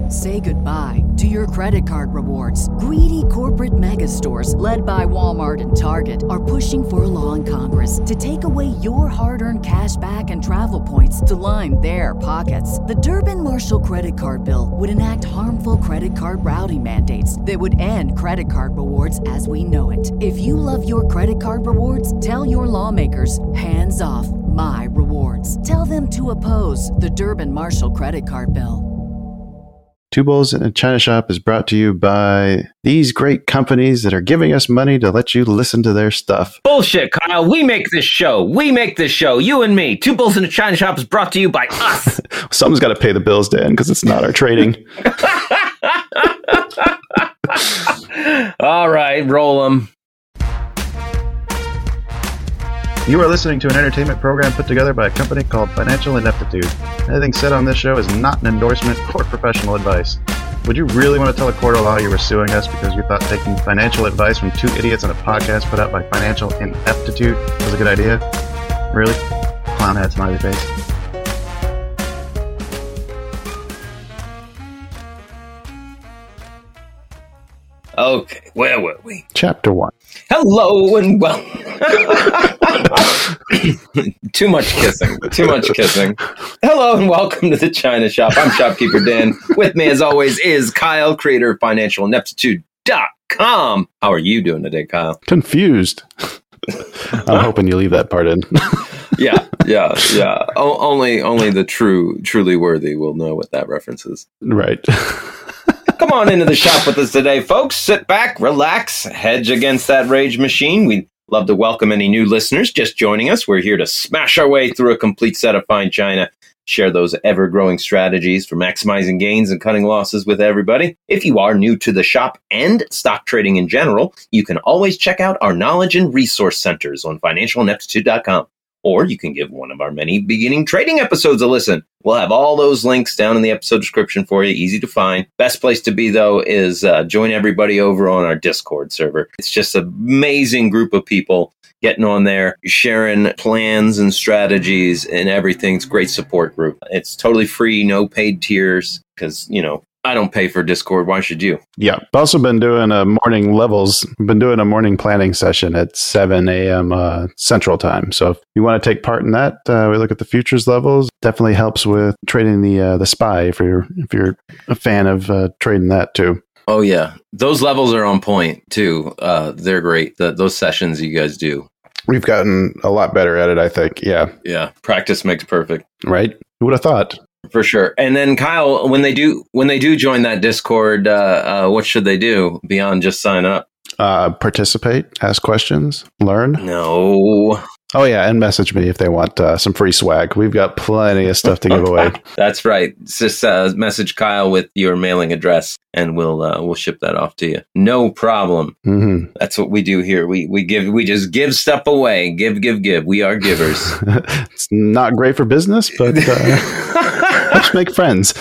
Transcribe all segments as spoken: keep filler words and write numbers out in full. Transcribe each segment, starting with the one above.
Say goodbye to your credit card rewards. Greedy corporate mega stores, led by Walmart and Target, are pushing for a law in Congress to take away your hard-earned cash back and travel points to line their pockets. The Durbin-Marshall credit card bill would enact harmful credit card routing mandates that would end credit card rewards as we know it. If you love your credit card rewards, tell your lawmakers, hands off my rewards. Tell them to oppose the Durbin-Marshall credit card bill. Two Bulls in a China Shop is brought to you by these great companies that are giving us money to let you listen to their stuff. Bullshit, Kyle. We make this show. We make this show. You and me. Two Bulls in a China Shop is brought to you by us. Someone's got to pay the bills, Dan, because it's not our trading. All right, roll them. You are listening to an entertainment program put together by a company called Financial Ineptitude. Anything said on this show is not an endorsement or professional advice. Would you really want to tell a court of law you were suing us because you thought taking financial advice from two idiots on a podcast put out by Financial Ineptitude was a good idea? Really? Clown hat smiley face. Okay, where were we? Chapter one. Hello and well. Too much kissing. Too much kissing. Hello and welcome to the China Shop. I'm Shopkeeper Dan. With me, as always, is Kyle, creator of Financial Ineptitude dot com. How are you doing today, Kyle? Confused. I'm hoping you leave that part in. yeah, yeah, yeah. O- only, only the true, truly worthy will know what that reference is. Right. Come on into the shop with us today, folks. Sit back, relax, hedge against that rage machine. We'd love to welcome any new listeners just joining us. We're here to smash our way through a complete set of fine china, share those ever-growing strategies for maximizing gains and cutting losses with everybody. If you are new to the shop and stock trading in general, you can always check out our knowledge and resource centers on Financial Ineptitude dot com. Or you can give one of our many beginning trading episodes a listen. We'll have all those links down in the episode description for you. Easy to find. Best place to be, though, is uh, join everybody over on our Discord server. It's just an amazing group of people getting on there, sharing plans and strategies and everything. It's a great support group. It's totally free, no paid tiers, because, you know, I don't pay for Discord. Why should you? Yeah. I've also been doing a morning levels. I've been doing a morning planning session at seven a.m. Uh, Central Time. So if you want to take part in that, uh, we look at the futures levels. Definitely helps with trading the uh, the S P Y if you're if you're a fan of uh, trading that too. Oh yeah, those levels are on point too. Uh, they're great. The, those sessions you guys do. We've gotten a lot better at it, I think. Yeah. Yeah. Practice makes perfect. Right. Who would have thought? For sure. And then Kyle, when they do when they do join that Discord, uh, uh, what should they do beyond just sign up? Uh, participate, ask questions, learn. No. Oh yeah, and message me if they want uh, some free swag. We've got plenty of stuff to give away. That's right. Just uh, message Kyle with your mailing address, and we'll uh, we'll ship that off to you. No problem. Mm-hmm. That's what we do here. We we give we just give stuff away. Give give give. We are givers. It's not great for business, but uh, let's make friends.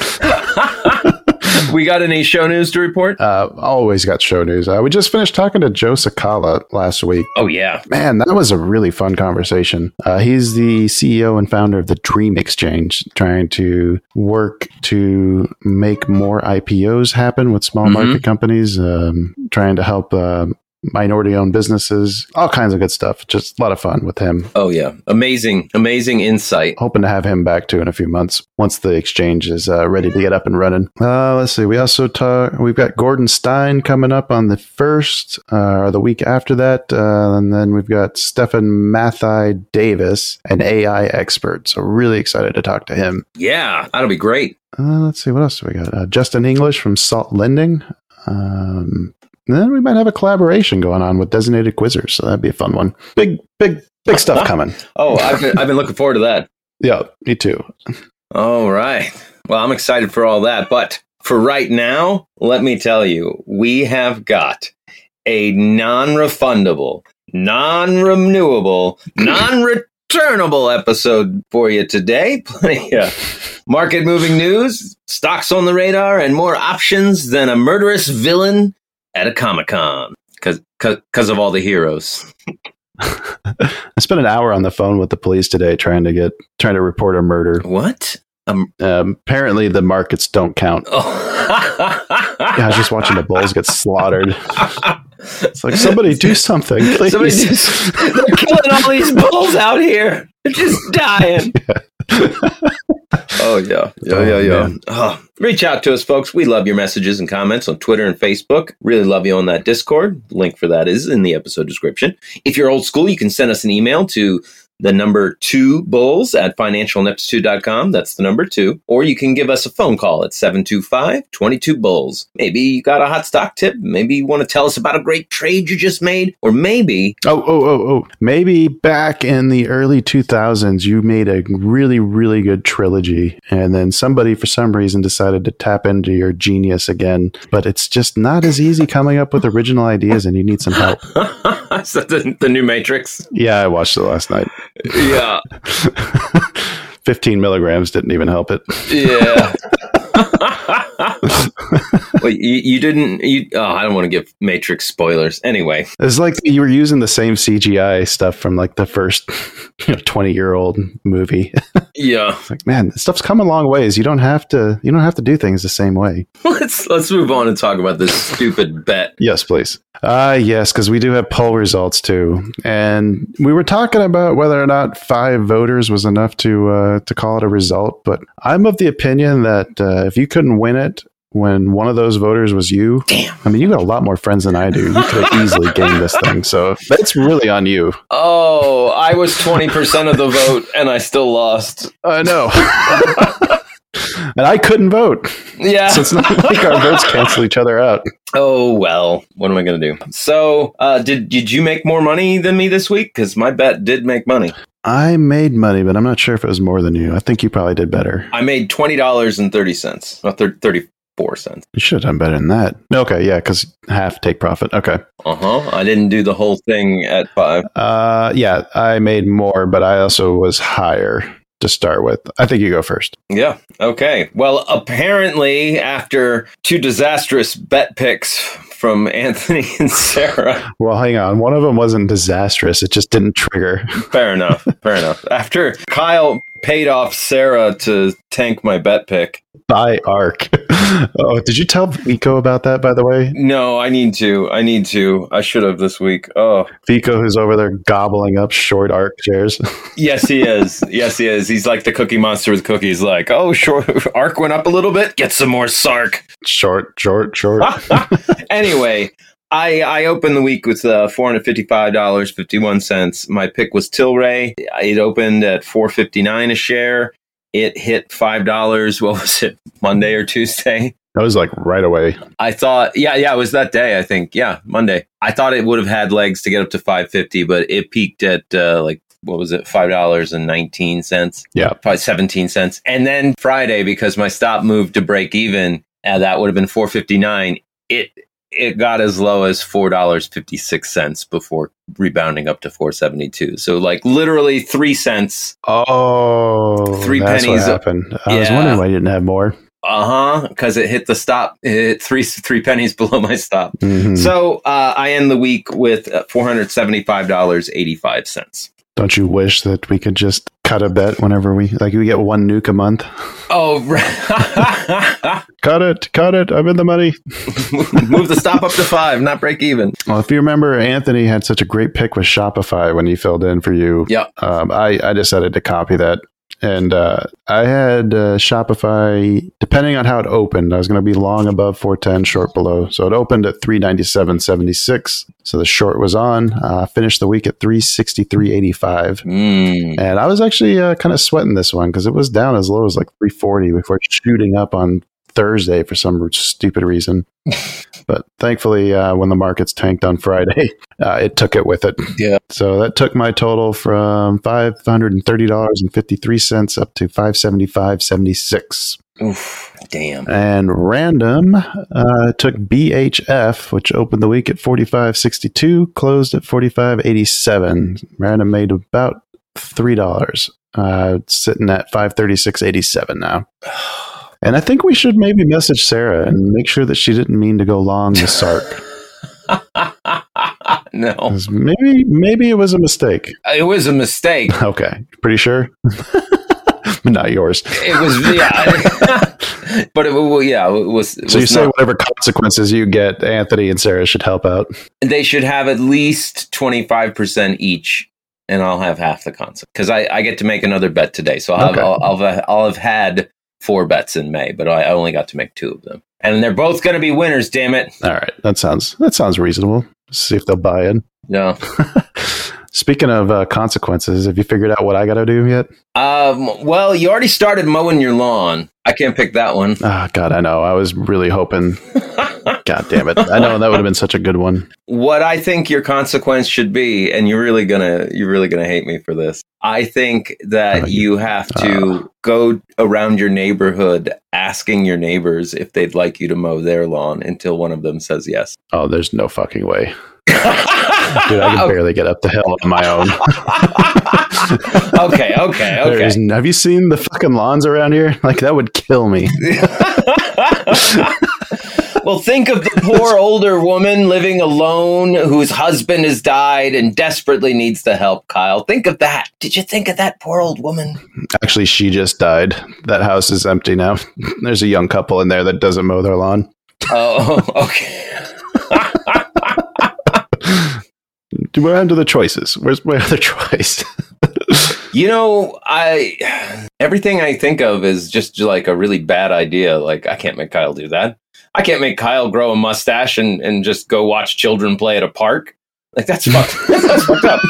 We got any show news to report? Uh, always got show news. Uh, we just finished talking to Joe Sakala last week. Oh, yeah. Man, that was a really fun conversation. Uh, he's the C E O and founder of the Dream Exchange, trying to work to make more I P Os happen with small mm-hmm. market companies, um, trying to help uh, minority-owned businesses, all kinds of good stuff. Just a lot of fun with him. Oh, yeah. Amazing, amazing insight. Hoping to have him back, too, in a few months, once the exchange is uh, ready to get up and running. Uh, let's see. We also talk. We've got Gordon Stein coming up on the first, uh, or the week after that. Uh, and then we've got Stefan Mathai Davis, an A I expert. So really excited to talk to him. Yeah, that'll be great. Uh, let's see. What else do we got? Uh, Justin English from Salt Lending. Um... Then we might have a collaboration going on with Designated Quizzers, so that'd be a fun one. Big, big, big stuff coming. Oh, I've been, I've been looking forward to that. Yeah, me too. All right. Well, I'm excited for all that. But for right now, let me tell you, we have got a non-refundable, non-renewable, non-returnable episode for you today. Plenty of market-moving news, stocks on the radar, and more options than a murderous villain at a Comic-Con, because because of all the heroes. I spent an hour on the phone with the police today trying to get trying to report a murder. What? Um, Um, apparently, the markets don't count. oh. Yeah, I was just watching the bulls get slaughtered. It's like, somebody do something, please. Somebody just, they're killing all these bulls out here. They're just dying. Yeah. Oh, yeah. Yeah, yeah, yeah. Oh, reach out to us, folks. We love your messages and comments on Twitter and Facebook. Really love you on that Discord. Link for that is in the episode description. If you're old school, you can send us an email to the number two bulls at financial ineptitude dot com. That's the number two. Or you can give us a phone call at seven two five, two two, bulls. Maybe you got a hot stock tip. Maybe you want to tell us about a great trade you just made. Or maybe... Oh, oh, oh, oh. Maybe back in the early two thousands, you made a really, really good trilogy. And then somebody, for some reason, decided to tap into your genius again. But it's just not as easy coming up with original ideas, and you need some help. Is that the, the new Matrix? Yeah, I watched it last night. Yeah. fifteen milligrams didn't even help it. Yeah. Well, you, you didn't. You, oh, I don't want to give Matrix spoilers. Anyway, it's like you were using the same C G I stuff from like the first you know, twenty year old movie. Yeah. It's like, man, this stuff's come a long ways. You don't have to. You don't have to do things the same way. Let's let's move on and talk about this stupid bet. Yes, please. Uh, yes, because we do have poll results too, and we were talking about whether or not five voters was enough to uh, to call it a result. But I'm of the opinion that uh, if you couldn't win it when one of those voters was you, damn. I mean, you got a lot more friends than I do. You could have easily gained this thing, so that's really on you. Oh, I was twenty percent of the vote, and I still lost. I know. And I couldn't vote. Yeah. So it's not like our votes cancel each other out. Oh, well, what am I going to do? So, uh, did did you make more money than me this week? Because my bet did make money. I made money, but I'm not sure if it was more than you. I think you probably did better. I made twenty dollars and thirty cents. Not thirty-four cents. You should have done better than that. Okay, yeah, because half take profit. Okay. Uh-huh. I didn't do the whole thing at five. Uh, yeah, I made more, but I also was higher to start with. I think you go first. Yeah. Okay. Well, apparently, after two disastrous bet picks from Anthony and Sarah. Well, hang on. One of them wasn't disastrous. It just didn't trigger. Fair enough. Fair enough. After Kyle paid off Sarah to tank my bet pick. By ARK. Oh, did you tell Vico about that, by the way? No, I need to. I need to. I should have this week. Oh. Vico, who's over there gobbling up short ARK shares. Yes, he is. Yes, he is. He's like the Cookie Monster with cookies. Like, oh, short ARK went up a little bit. Get some more Sark. Short, short, short. Anyway, I, I opened the week with uh, four hundred fifty-five dollars and fifty-one cents. My pick was Tilray. It opened at four dollars and fifty-nine cents a share. It hit five dollars. What was it? Monday or Tuesday? That was like right away. I thought, yeah, yeah, it was that day, I think. Yeah, Monday. I thought it would have had legs to get up to five fifty, but it peaked at uh, like, what was it? five dollars and nineteen cents. Yeah. Probably seventeen cents. And then Friday, because my stop moved to break even, and that would have been four dollars and fifty-nine cents. It it got as low as four dollars and fifty-six cents before rebounding up to four dollars and seventy-two cents. So like literally three cents. Oh, three that's pennies. What happened. I yeah. was wondering why you didn't have more. Uh-huh, because it hit the stop. It hit three three pennies below my stop. Mm-hmm. So uh, I end the week with four hundred seventy-five dollars and eighty-five cents. Don't you wish that we could just cut a bet whenever we, like we get one nuke a month? Oh, right. Cut it, cut it. I'm in the money. Move the stop up to five, not break even. Well, if you remember, Anthony had such a great pick with Shopify when he filled in for you. Yeah. Um, I, I decided to copy that. And uh, I had uh, Shopify, depending on how it opened, I was going to be long above four ten, short below. So it opened at three ninety-seven seventy-six. So the short was on. Uh, finished the week at three sixty-three eighty-five. Mm. And I was actually uh, kind of sweating this one because it was down as low as like three forty before shooting up on Thursday for some stupid reason. But thankfully, uh, when the markets tanked on Friday, uh, it took it with it. Yeah. So that took my total from five hundred thirty dollars and fifty-three cents up to five hundred seventy-five dollars and seventy-six cents. Oof, damn. And Random uh, took B H F, which opened the week at forty-five sixty-two, closed at forty-five eighty-seven. Random made about three dollars, uh, sitting at five thirty-six eighty-seven now. And I think we should maybe message Sarah and make sure that she didn't mean to go long the Sark. No. Maybe maybe it was a mistake. It was a mistake. Okay. Pretty sure? Not yours. It was, yeah. But it, well, yeah, it was. It so was you say not, whatever consequences you get, Anthony and Sarah should help out. they should have at least twenty-five percent each, and I'll have half the consequence because I, I get to make another bet today. So I'll, Okay. have, I'll, I'll, have, I'll have had four bets in May, but I only got to make two of them, and they're both going to be winners. Damn it! All right, that sounds that sounds reasonable. See if they'll buy in. No. Speaking of uh, consequences, have you figured out what I got to do yet? Um. Well, you already started mowing your lawn. I can't pick that one. Oh, God, I know. I was really hoping. God damn it! I know that would have been such a good one. What I think your consequence should be, and you're really gonna you're really gonna hate me for this. I think that Uh, you have to uh. go around your neighborhood asking your neighbors if they'd like you to mow their lawn until one of them says yes. Oh, there's no fucking way. Dude, I can barely get up the hill on my own. okay, okay, There okay. is- have you seen the fucking lawns around here? Like, that would kill me. Well, think of the poor older woman living alone whose husband has died and desperately needs the help, Kyle. Think of that. Did you think of that poor old woman? Actually, she just died. That house is empty now. There's a young couple in there that doesn't mow their lawn. Oh, okay. What happened to the choices? Where's my other choice? You know, I everything I think of is just like a really bad idea. Like, I can't make Kyle do that. I can't make Kyle grow a mustache and, and just go watch children play at a park. Like, that's fucked. That's fucked up.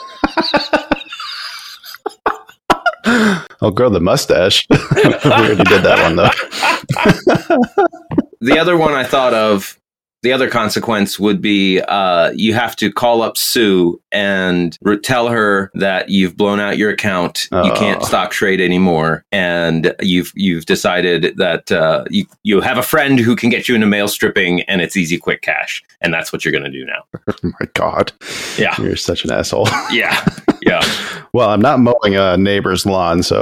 I'll grow the mustache. We already did that one, though. The other one I thought of, the other consequence would be uh, you have to call up Sue and re- tell her that you've blown out your account. You Oh. can't stock trade anymore, and you've you've decided that uh, you you have a friend who can get you into mail stripping, and it's easy, quick cash, and that's what you're going to do now. Oh, my God. Yeah, You're such an asshole. yeah, yeah. Well, I'm not mowing a neighbor's lawn, so.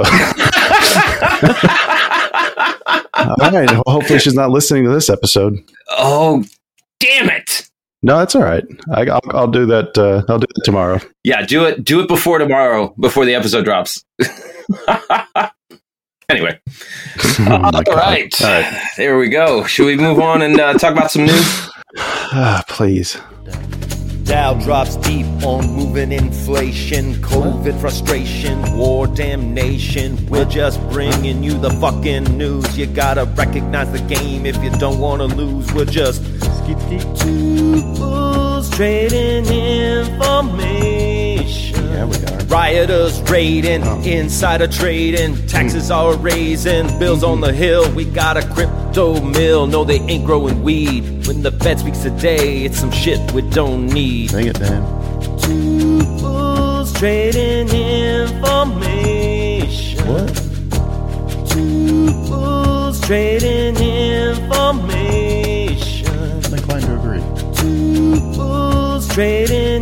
All right. Well, hopefully she's not listening to this episode. Oh, damn it! No, that's all right. I, I'll, I'll do that. Uh, I'll do it tomorrow. Yeah, do it. Do it before tomorrow, before the episode drops. Anyway, Oh, my all God. right. All right. There we go. Should we move on and uh, talk about some news? Ah, please. Dow drops deep on moving inflation, COVID frustration, war damnation. We're just bringing you the fucking news. You gotta recognize the game if you don't wanna lose. We're just skip, skip, two fools trading information. Yeah, we are. Rioters raiding, insider trading, taxes are raising, bills on the hill. We got a crypto mill. No, they ain't growing weed. When the Fed speaks today, it's some shit we don't need. Sing it, Dan. Two fools trading information. What? Two fools trading information. I'm inclined to agree. Two fools trading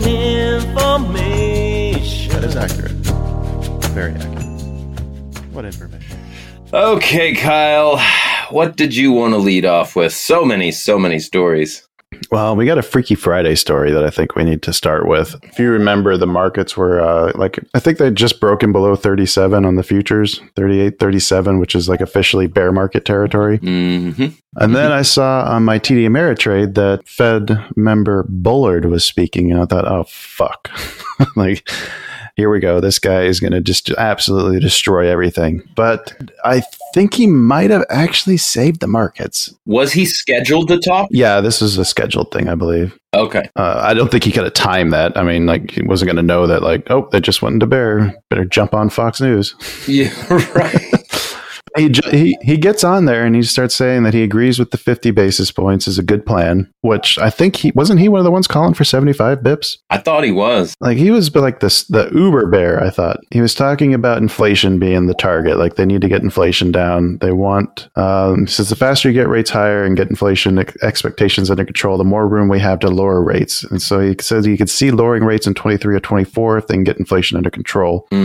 information. That is accurate. Very accurate. What information? Okay, Kyle. What did you want to lead off with? So many, so many stories. Well, we got a Freaky Friday story that I think we need to start with. If you remember, the markets were uh, like, I think they'd just broken below thirty-seven on the futures, thirty-eight, thirty-seven, which is like officially bear market territory. Mm-hmm. And then I saw on my T D Ameritrade that Fed member Bullard was speaking, and I thought, oh, fuck. Like, here we go. This guy is going to just absolutely destroy everything. But I think he might have actually saved the markets. Was he scheduled to talk? Yeah, this is a scheduled thing, I believe. Okay. Uh, I don't think he could have timed that. I mean, like, he wasn't going to know that, like, oh, they just went into bear. Better jump on Fox News. Yeah, right. He, ju- he he gets on there and he starts saying that he agrees with the fifty basis points is a good plan, which I think he wasn't he one of the ones calling for seventy-five bips. I thought he was. Like, he was like this the Uber bear. I thought he was talking about inflation being the target. Like, they need to get inflation down. They want um, since the faster you get rates higher and get inflation ex- expectations under control, the more room we have to lower rates. And so he says he could see lowering rates in twenty-three or twenty-four if they can get inflation under control. Mm.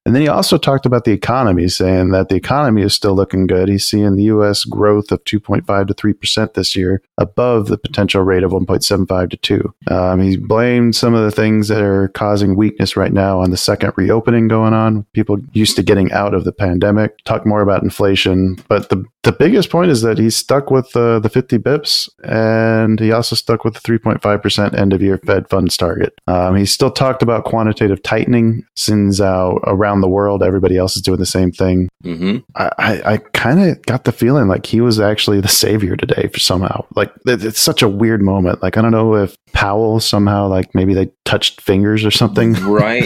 And then he also talked about the economy, saying that the economy is still looking good. He's seeing the U S growth of two point five to three percent this year, above the potential rate of one point seven five to two. Um, he blamed some of the things that are causing weakness right now on the second reopening going on. People used to getting out of the pandemic. Talk more about inflation, but the the biggest point is that he's stuck with uh, the fifty bips, and he also stuck with the three point five percent end of year Fed funds target. Um, he still talked about quantitative tightening, since uh, around the world everybody else is doing the same thing. Mm-hmm. I, I, I kind of got the feeling like he was actually the savior today for somehow. Like it, it's such a weird moment. Like I don't know if Powell somehow, like maybe they touched fingers or something, right?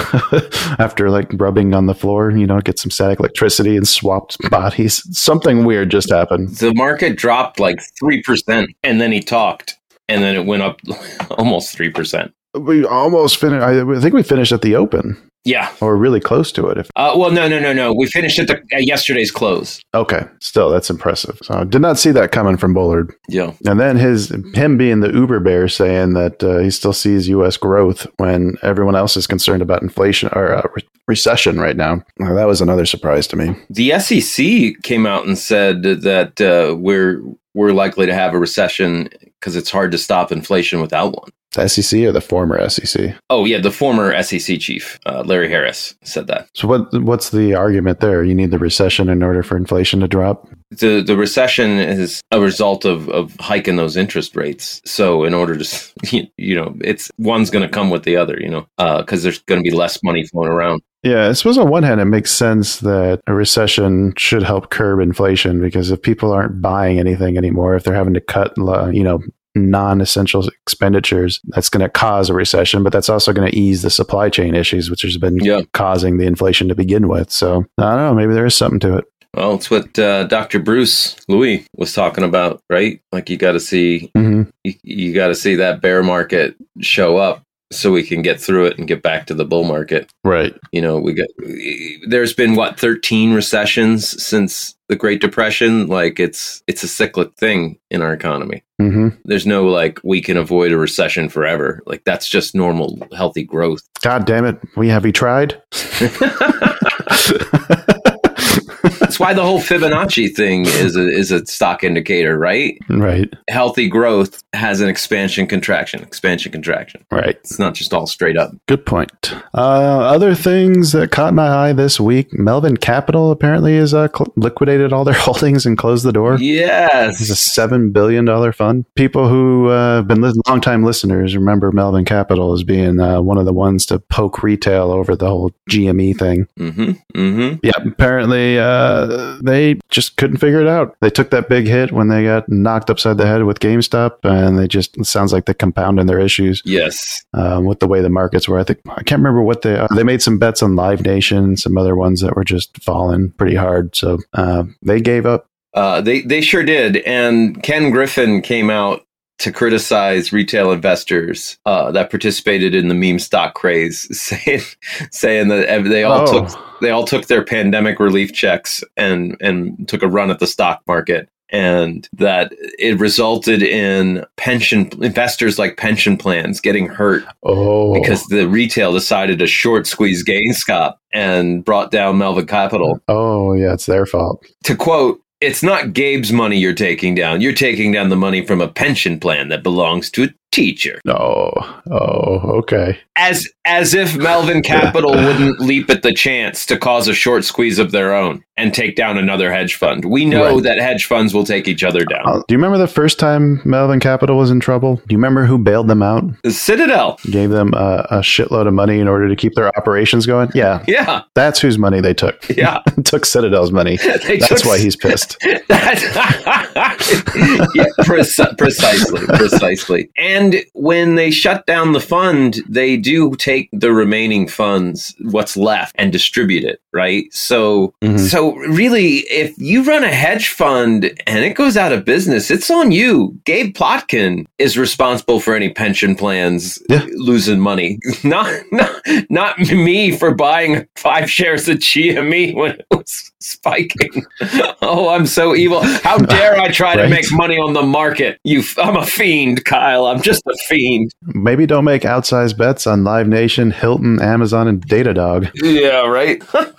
After like rubbing on the floor, you know, get some static electricity and swapped bodies. Something weird just happened. The market dropped like three percent, and then he talked, and then it went up almost three percent. We almost finished. I think we finished at the open. Yeah. Or really close to it. If uh, well, no, no, no, no. We finished at, the, at yesterday's close. Okay. Still, that's impressive. So I did not see that coming from Bullard. Yeah. And then his him being the Uber bear, saying that uh, he still sees U S growth when everyone else is concerned about inflation or uh, re- recession right now. Well, that was another surprise to me. The S E C came out and said that uh, we're we're likely to have a recession because it's hard to stop inflation without one. The S E C or the former S E C? Oh, yeah, the former S E C chief, uh, Larry Harris, said that. So what what's the argument there? You need the recession in order for inflation to drop? The the recession is a result of, of hiking those interest rates. So in order to, you know, it's one's going to come with the other, you know, because uh, there's going to be less money flowing around. Yeah, I suppose on one hand, it makes sense that a recession should help curb inflation, because if people aren't buying anything anymore, if they're having to cut, you know, non-essential expenditures, that's going to cause a recession, but that's also going to ease the supply chain issues, which has been yeah. causing the inflation to begin with. So I don't know, maybe there is something to it. Well, it's what uh, Doctor Bruce Louis was talking about, right? Like you got to see, mm-hmm. you, you got to see that bear market show up so we can get through it and get back to the bull market. Right. You know, we got, there's been what, thirteen recessions since the Great Depression. Like it's, it's a cyclic thing in our economy. Mm-hmm. There's no like, we can avoid a recession forever. Like that's just normal, healthy growth. God damn it. We have you tried? That's why the whole Fibonacci thing is a, is a stock indicator, right? Right. Healthy growth has an expansion contraction, expansion contraction. Right. It's not just all straight up. Good point. Uh, other things that caught my eye this week: Melvin Capital apparently has uh, cl- liquidated all their holdings and closed the door. Yes. It's a seven billion dollars fund. People who uh, have been li- long-time listeners remember Melvin Capital as being uh, one of the ones to poke retail over the whole G M E thing. Mm-hmm. Mm-hmm. Yeah, apparently uh, they just couldn't figure it out. They took that big hit when they got knocked upside the head with GameStop, and they just, it sounds like they compounded their issues. Yes. Um, with the way the markets were. I think, I can't remember what they, uh, they made some bets on Live Nation, some other ones that were just falling pretty hard. So uh, they gave up. Uh, they, they sure did. And Ken Griffin came out to criticize retail investors uh, that participated in the meme stock craze, saying saying that they all oh. took they all took their pandemic relief checks and and took a run at the stock market, and that it resulted in pension investors like pension plans getting hurt oh. because the retail decided to short squeeze GameStop and brought down Melvin Capital. Oh yeah, it's their fault. To quote, "It's not Gabe's money you're taking down. You're taking down the money from a pension plan that belongs to a teacher." Oh, oh, okay. As as if Melvin Capital wouldn't leap at the chance to cause a short squeeze of their own and take down another hedge fund. We know right. that hedge funds will take each other down. Uh, do you remember the first time Melvin Capital was in trouble? Do you remember who bailed them out? The Citadel. Gave them a, a shitload of money in order to keep their operations going? Yeah. Yeah. That's whose money they took. Yeah. Took Citadel's money. They That's took, why he's pissed. yeah, pre- precisely. Precisely. And when they shut down the fund, they do take the remaining funds, what's left, and distribute it, right? So, mm-hmm. so really, if you run a hedge fund and it goes out of business, it's on you. Gabe Plotkin is responsible for any pension plans yeah. losing money, not, not not me for buying five shares of G M E when it was spiking. Oh, I'm so evil! How dare I try right. to make money on the market? You, I'm a fiend, Kyle. I'm just a fiend. Maybe don't make outsized bets on Live Nation, Hilton, Amazon, and Datadog. Yeah, right?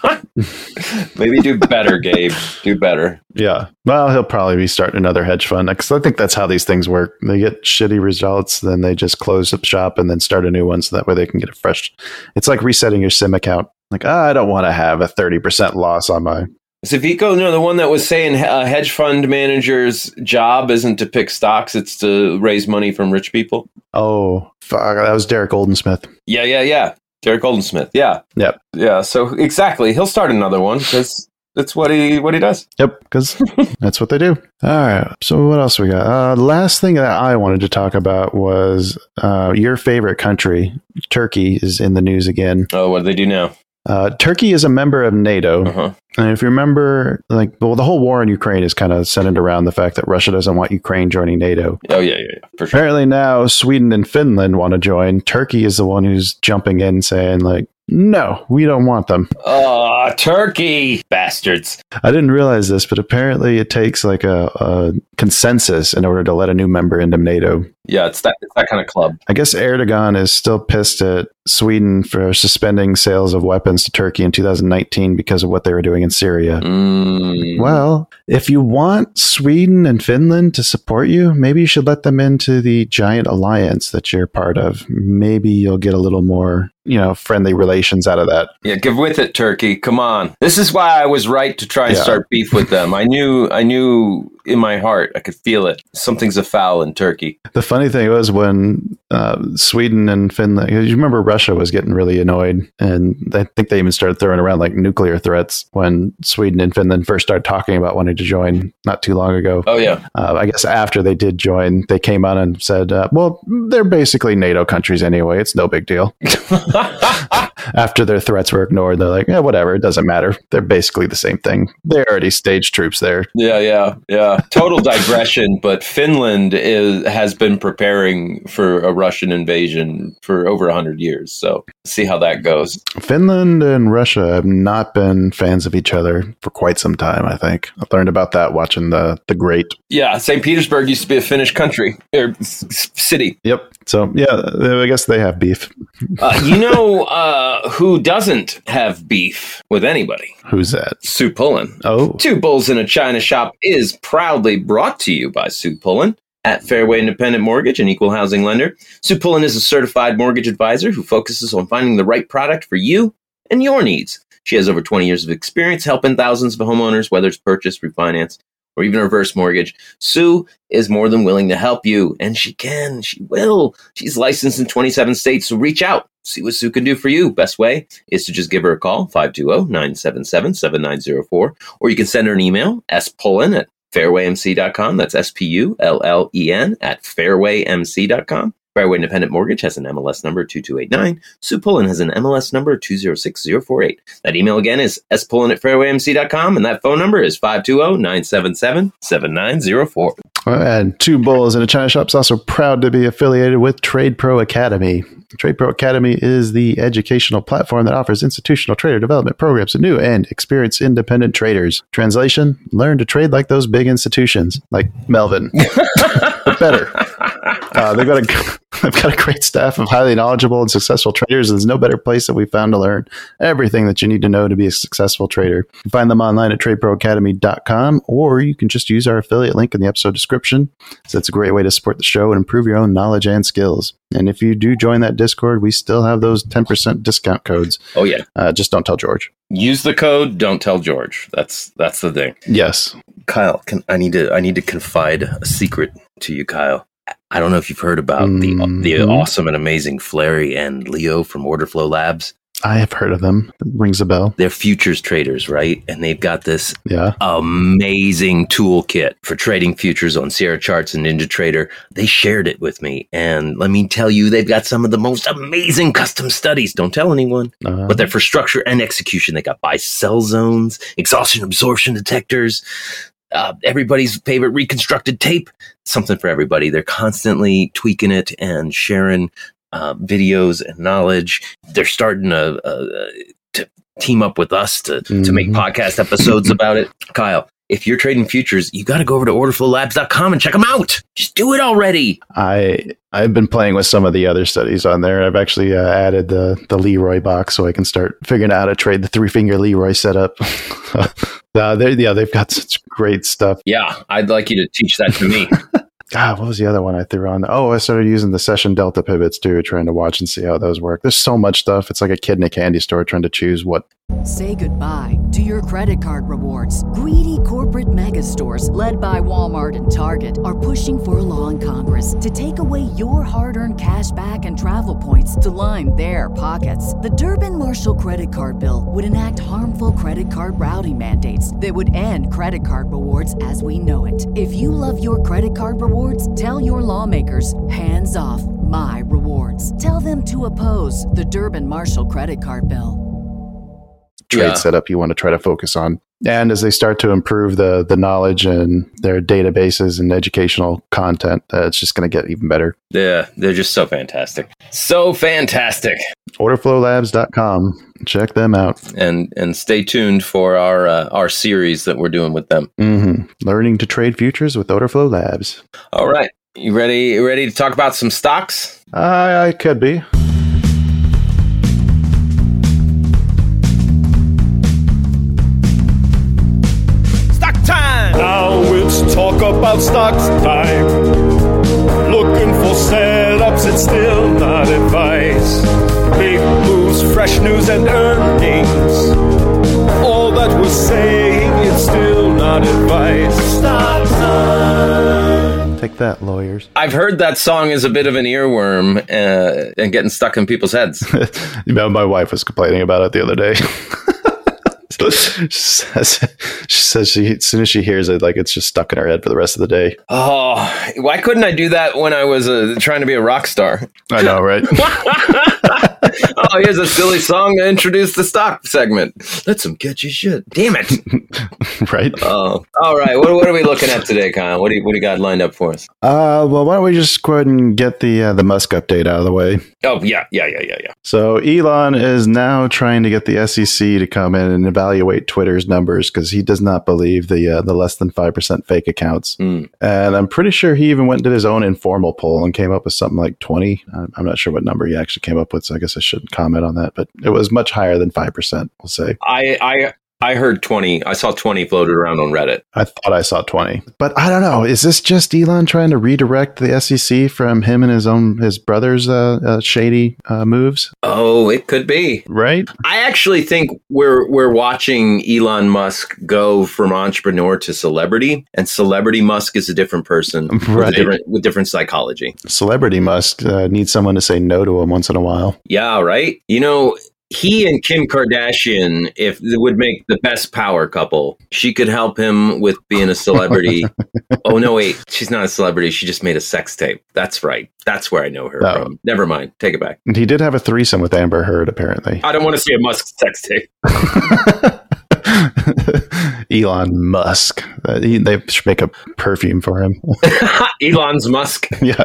Maybe do better, Gabe. Do better. Yeah. Well, he'll probably be starting another hedge fund because I think that's how these things work. They get shitty results, then they just close up shop and then start a new one so that way they can get a fresh. It's like resetting your SIM account. Like, oh, I don't want to have a thirty percent loss on my. Zavico, no, the one that was saying a hedge fund manager's job isn't to pick stocks, it's to raise money from rich people. Oh, fuck. That was Derek Goldensmith. Yeah, yeah, yeah. Derek Goldensmith. Yeah. Yep. Yeah. So exactly. He'll start another one because that's what he what he does. Yep. Because that's what they do. All right. So what else we got? Uh, the last thing that I wanted to talk about was uh, your favorite country, Turkey, is in the news again. Oh, what do they do now? Uh, Turkey is a member of NATO. Uh-huh. And if you remember, like, well, the whole war in Ukraine is kind of centered around the fact that Russia doesn't want Ukraine joining NATO. Oh, yeah, yeah, yeah, for sure. Apparently now Sweden and Finland want to join. Turkey is the one who's jumping in saying, like, no, we don't want them. Oh, Turkey, bastards. I didn't realize this, but apparently it takes like a, a consensus in order to let a new member into NATO. Yeah, it's that it's that kind of club. I guess Erdogan is still pissed at Sweden for suspending sales of weapons to Turkey in two thousand nineteen because of what they were doing in Syria. Mm. Well, if you want Sweden and Finland to support you, maybe you should let them into the giant alliance that you're part of. Maybe you'll get a little more, you know, friendly relations out of that. Yeah, give with it, Turkey. Come on. This is why I was right to try and Yeah. start beef with them. I knew, I knew in my heart, I could feel it. Something's afoul in Turkey. The funny thing was when uh, Sweden and Finland, you remember Russia was getting really annoyed, and I think they even started throwing around like nuclear threats when Sweden and Finland first started talking about wanting to join not too long ago. Oh, yeah. Uh, I guess after they did join, they came out and said, uh, well, they're basically NATO countries anyway. It's no big deal. After their threats were ignored, they're like, yeah, whatever. It doesn't matter. They're basically the same thing. They already staged troops there. Yeah, yeah, yeah. Total digression, but Finland is has been preparing for a Russian invasion for over one hundred years. So see how that goes. Finland and Russia have not been fans of each other for quite some time, I think. I learned about that watching the, the Great. Yeah, Saint Petersburg used to be a Finnish country, or s- s- city. Yep. So, yeah, I guess they have beef. Uh, you know uh, who doesn't have beef with anybody? Who's that? Sue Pullen. Oh. Two Bulls in a China Shop is proudly brought to you by Sue Pullen at Fairway Independent Mortgage, an equal housing lender. Sue Pullen is a certified mortgage advisor who focuses on finding the right product for you and your needs. She has over twenty years of experience helping thousands of homeowners, whether it's purchase, refinance, or even a reverse mortgage. Sue is more than willing to help you, and she can, she will. She's licensed in twenty-seven states, so reach out. See what Sue can do for you. Best way is to just give her a call, five two zero, nine seven seven, seven nine zero four, or you can send her an email, spullen at fairway m c dot com. That's S P U L L E N at fairway m c dot com. Fairway Independent Mortgage has an M L S number two two eight nine. Sue Pullen has an M L S number two zero six zero four eight. That email again is spullen at fairway m c dot com, and that phone number is five two zero, nine seven seven, seven nine zero four. And Two Bulls in a China Shop is also proud to be affiliated with Trade Pro Academy. Trade Pro Academy is the educational platform that offers institutional trader development programs to new and experienced independent traders. Translation, learn to trade like those big institutions, like Melvin, but better. Uh, they've got a they've got a great staff of highly knowledgeable and successful traders. There's no better place that we found to learn everything that you need to know to be a successful trader. You can find them online at trade pro academy dot com, or you can just use our affiliate link in the episode description. So that's a great way to support the show and improve your own knowledge and skills. And if you do join that Discord, we still have those ten percent discount codes. Oh, yeah. Uh, just don't tell George. Use the code, don't tell George. That's that's the thing. Yes. Kyle, can, I need to I need to confide a secret to you, Kyle. I don't know if you've heard about Mm-hmm. the the awesome and amazing Flary and Leo from Orderflow Labs. I have heard of them. It rings a bell. They're futures traders, right? And they've got this Yeah. amazing toolkit for trading futures on Sierra Charts and NinjaTrader. They shared it with me. And let me tell you, they've got some of the most amazing custom studies. Don't tell anyone. Uh, But they're for structure and execution. They got buy sell zones, exhaustion absorption detectors, uh, everybody's favorite reconstructed tape, something for everybody. They're constantly tweaking it and sharing uh, videos and knowledge. They're starting to, uh, to team up with us to, to make Mhm. podcast episodes about it. Kyle, if you're trading futures, you got to go over to order flow labs dot com and check them out. Just do it already. I I've been playing with some of the other studies on there. I've actually uh, added the the Leroy box so I can start figuring out how to trade the three finger Leroy setup. uh, they yeah, they've got such great stuff. Yeah, I'd like you to teach that to me. God, what was the other one I threw on? Oh, I started using the session delta pivots too, trying to watch and see how those work. There's so much stuff. It's like a kid in a candy store trying to choose what. Say goodbye to your credit card rewards. Greedy corporate mega stores, led by Walmart and Target, are pushing for a law in Congress to take away your hard-earned cash back and travel points to line their pockets. The Durbin-Marshall credit card bill would enact harmful credit card routing mandates that would end credit card rewards as we know it. If you love your credit card rewards, tell your lawmakers, hands off my rewards. Tell them to oppose the Durbin-Marshall credit card bill. Trade Yeah. setup you want to try to focus on. And as they start to improve the the knowledge and their databases and educational content, uh, it's just going to get even better. Yeah, they're just so fantastic. So fantastic. order flow labs dot com. Check them out. And and stay tuned for our uh, our series that we're doing with them. Mm-hmm. Learning to trade futures with Orderflow Labs. All right. You ready you ready to talk about some stocks? I, I could be. Now it's talk about stocks time. Looking for setups, it's still not advice. Big moves, fresh news and earnings. All that we're saying, it's still not advice. Stock time. Take that, lawyers. I've heard that song is a bit of an earworm uh, and getting stuck in people's heads. You know, my wife was complaining about it the other day. she says, she says she as soon as she hears it, like it's just stuck in her head for the rest of the day. Oh, why couldn't I do that when I was uh, trying to be a rock star? I know, right? Oh, here's a silly song to introduce the stock segment. That's some catchy shit. Damn it. Right? Oh, all right. What, what are we looking at today, Kyle? What do you, what do you got lined up for us? Uh, well, why don't we just go ahead and get the uh, the Musk update out of the way? Oh, yeah, yeah, yeah, yeah, yeah. So Elon is now trying to get the S E C to come in and evaluate Twitter's numbers because he does not believe the uh, the less than five percent fake accounts. Mm. And I'm pretty sure he even went and did his own informal poll and came up with something like twenty. I'm not sure what number he actually came up with, so I guess I shouldn't comment on that. But it was much higher than five percent, we'll say. I, I, I heard twenty. I saw twenty floated around on Reddit. I thought I saw twenty. But I don't know. Is this just Elon trying to redirect the S E C from him and his own his brother's uh, uh, shady uh, moves? Oh, it could be. Right? I actually think we're we're watching Elon Musk go from entrepreneur to celebrity, and celebrity Musk is a different person with, Right. a different, with different psychology. Celebrity Musk uh, needs someone to say no to him once in a while. Yeah, right. You know, he and Kim Kardashian, if it would make the best power couple, she could help him with being a celebrity. Oh, no, wait. She's not a celebrity. She just made a sex tape. That's right. That's where I know her Oh. from. Never mind. Take it back. And he did have a threesome with Amber Heard, apparently. I don't want to see a Musk sex tape. Elon Musk. Uh, he, they should make a perfume for him. Elon's Musk. Yeah.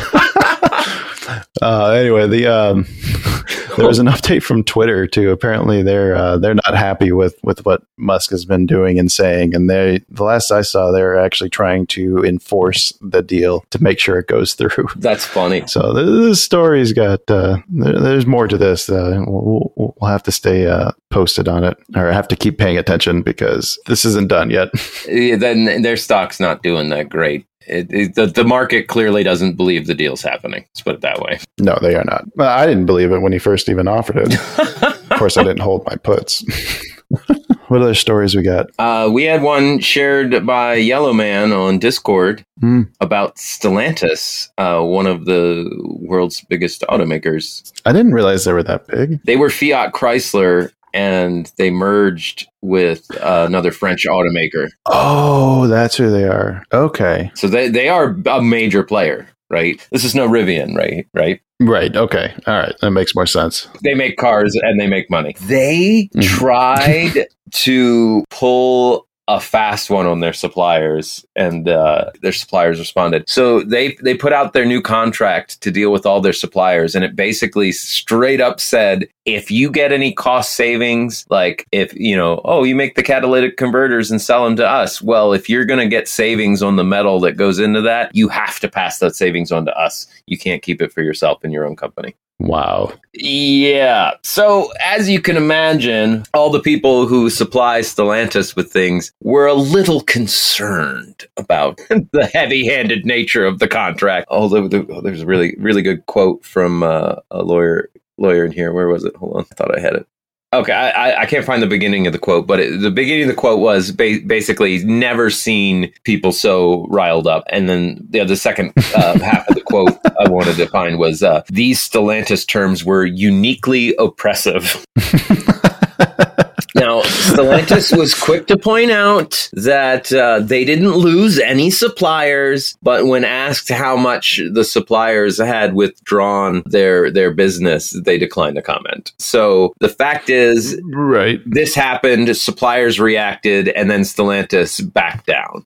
uh, anyway, the um, there was an update from Twitter too. Apparently, they're uh, they're not happy with, with what Musk has been doing and saying. And they, the last I saw, they're actually trying to enforce the deal to make sure it goes through. That's funny. So the, the story's got uh, there, there's more to this. Uh, we'll, we'll have to stay uh, posted on it, or have to keep paying attention because this isn't done yet. Yeah, then their stock's not doing that great. It, it, the, the market clearly doesn't believe the deal's happening. Let's put it that way. No, they are not. Well, I didn't believe it when he first even offered it. Of course, I didn't hold my puts. What other stories we got? Uh, we had one shared by Yellow Man on Discord Hmm. about Stellantis, uh, one of the world's biggest automakers. I didn't realize they were that big. They were Fiat Chrysler, and they merged with uh, another French automaker. Oh, that's who they are. Okay. So they, they are a major player, right? This is no Rivian, right? Right? Right. Okay. All right. That makes more sense. They make cars and they make money. They Mhm. tried to pull a fast one on their suppliers, and uh, their suppliers responded. So they they put out their new contract to deal with all their suppliers, and it basically straight up said, if you get any cost savings, like if, you know, oh, you make the catalytic converters and sell them to us. Well, if you're going to get savings on the metal that goes into that, you have to pass that savings on to us. You can't keep it for yourself in your own company. Wow. Yeah. So as you can imagine, all the people who supply Stellantis with things were a little concerned about the heavy-handed nature of the contract. Although oh, there's a really, really good quote from uh, a lawyer lawyer in here. Where was it? Hold on. I thought I had it. Okay, I, I can't find the beginning of the quote, but it, the beginning of the quote was ba- basically never seen people so riled up. And then yeah, the second uh, half of the quote I wanted to find was uh, these Stellantis terms were uniquely oppressive. Now, Stellantis was quick to point out that uh, they didn't lose any suppliers, but when asked how much the suppliers had withdrawn their their business, they declined to comment. So the fact is, right, this happened, suppliers reacted, and then Stellantis backed down.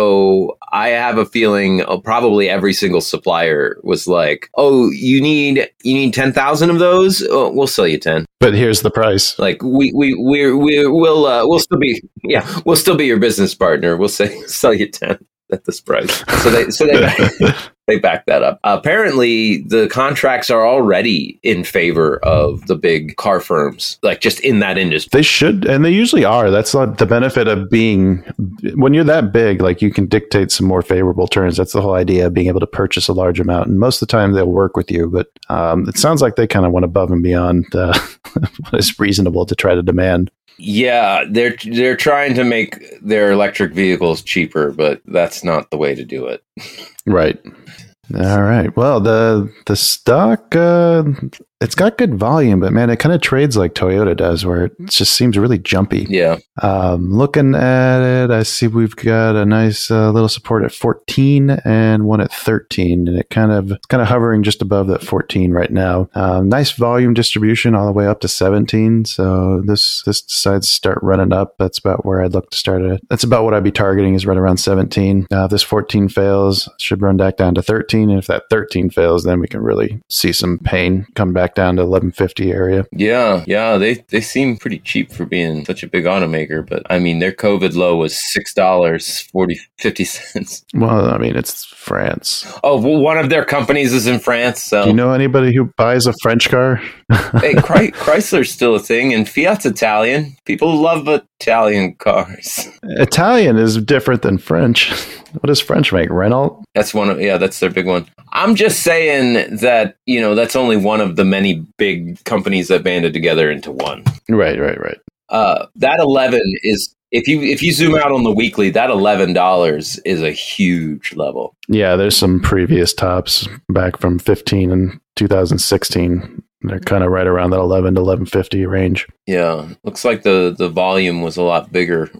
So I have a feeling uh, probably every single supplier was like, "Oh, you need you need ten thousand of those? Oh, we'll sell you ten." But here's the price. Like we we we we will uh, we'll still be yeah we'll still be your business partner. We'll say sell you ten at this price. So they so they they back that up. Apparently, the contracts are already in favor of the big car firms, like just in that industry. They should, and they usually are. That's not the benefit of being when you're that big. Like you can dictate some more favorable terms. That's the whole idea of being able to purchase a large amount. And most of the time, they'll work with you. But um, it sounds like they kind of went above and beyond uh, what is reasonable to try to demand. Yeah, they're they're trying to make their electric vehicles cheaper, but that's not the way to do it. Right. All right. Well, the the stock, uh, it's got good volume, but man, it kind of trades like Toyota does, where it just seems really jumpy. Yeah. Um, looking at it, I see we've got a nice uh, little support at fourteen and one at thirteen, and it kind of it's kind of hovering just above that fourteen right now. Um, nice volume distribution all the way up to seventeen. So this this decides to start running up. That's about where I'd look to start it. That's about what I'd be targeting is right around seventeen. Uh, if this fourteen fails, it should run back down to thirteen. And if that thirteen fails, then we can really see some pain come back down to eleven fifty area. Yeah, yeah, they, they seem pretty cheap for being such a big automaker, but I mean, their COVID low was six dollars and forty, fifty cents. Well, I mean, it's France. Oh, well, one of their companies is in France, so. Do you know anybody who buys a French car? Hey, Chrysler Chrysler's still a thing, and Fiat's Italian. People love Italian cars. Italian is different than French. What does French make? Renault? That's one of, yeah, that's their big one. I'm just saying that, you know, that's only one of the many big companies that banded together into one. Right, right, right. Uh, that eleven is, if you if you zoom out on the weekly, that eleven dollars is a huge level. Yeah, there's some previous tops back from fifteen and two thousand sixteen. They're kind of right around that eleven to eleven fifty range. Yeah, looks like the, the volume was a lot bigger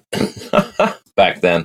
back then.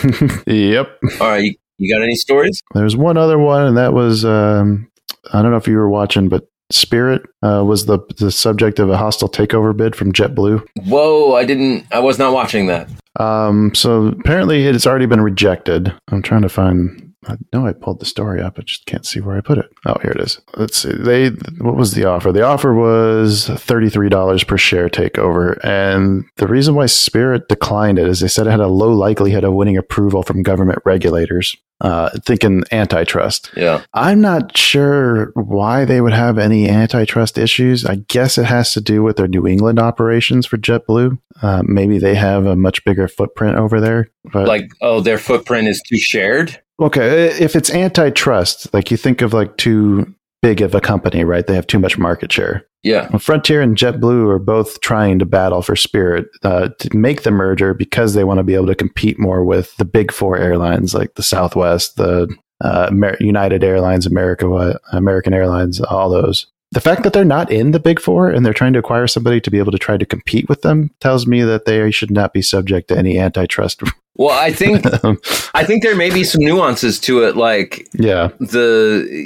Yep. All right, you, you got any stories? There's one other one, and that was, um, I don't know if you were watching, but Spirit uh, was the the subject of a hostile takeover bid from JetBlue. Whoa, I didn't, I was not watching that. Um, so apparently it's already been rejected. I'm trying to find... I know I pulled the story up. I just can't see where I put it. Oh, here it is. Let's see. They, what was the offer? The offer was thirty-three dollars per share takeover. And the reason why Spirit declined it is they said it had a low likelihood of winning approval from government regulators, uh, thinking antitrust. Yeah. I'm not sure why they would have any antitrust issues. I guess it has to do with their New England operations for JetBlue. Uh, maybe they have a much bigger footprint over there. But Like, oh, their footprint is too shared? Okay, if it's antitrust, like you think of like too big of a company, right? They have too much market share. Yeah. Well, Frontier and JetBlue are both trying to battle for Spirit uh, to make the merger because they want to be able to compete more with the big four airlines like the Southwest, the uh, Amer- United Airlines, America, American Airlines, all those. The fact that they're not in the big four and they're trying to acquire somebody to be able to try to compete with them tells me that they should not be subject to any antitrust. Well, I think I think there may be some nuances to it, like yeah, the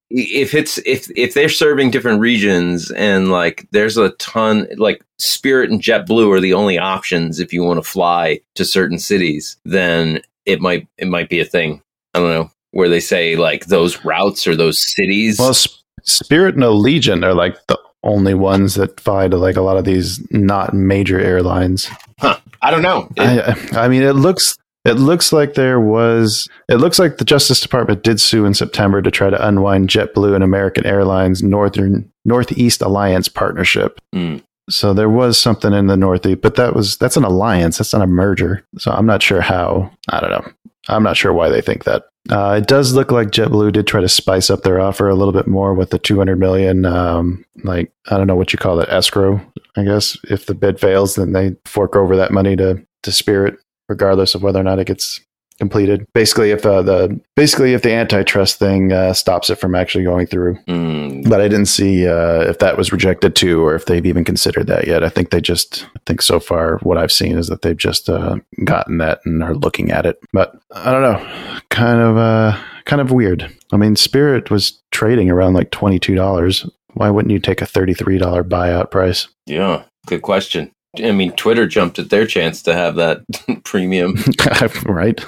if it's if if they're serving different regions and like there's a ton like Spirit and JetBlue are the only options if you want to fly to certain cities, then it might it might be a thing. I don't know, where they say like those routes or those cities. Well, Sp- Spirit and Allegiant are like the only ones that fly to like a lot of these not major airlines. Huh. I don't know. It, I, I mean, it looks it looks like there was it looks like the Justice Department did sue in September to try to unwind JetBlue and American Airlines Northern Northeast Alliance partnership. mm. So there was something in the Northeast, but that was that's an alliance. That's not a merger. So I'm not sure how. I don't know. I'm not sure why they think that. Uh, it does look like JetBlue did try to spice up their offer a little bit more with the two hundred million. Um, like I don't know what you call that, escrow. I guess if the bid fails, then they fork over that money to to Spirit, regardless of whether or not it gets completed. Basically, if uh, the basically if the antitrust thing uh, stops it from actually going through. Mm. But I didn't see uh, if that was rejected too, or if they've even considered that yet. I think they just, I think so far what I've seen is that they've just uh, gotten that and are looking at it. But I don't know, kind of, uh, kind of weird. I mean, Spirit was trading around like twenty-two dollars. Why wouldn't you take a thirty-three dollars buyout price? Yeah, good question. I mean, Twitter jumped at their chance to have that premium. Right.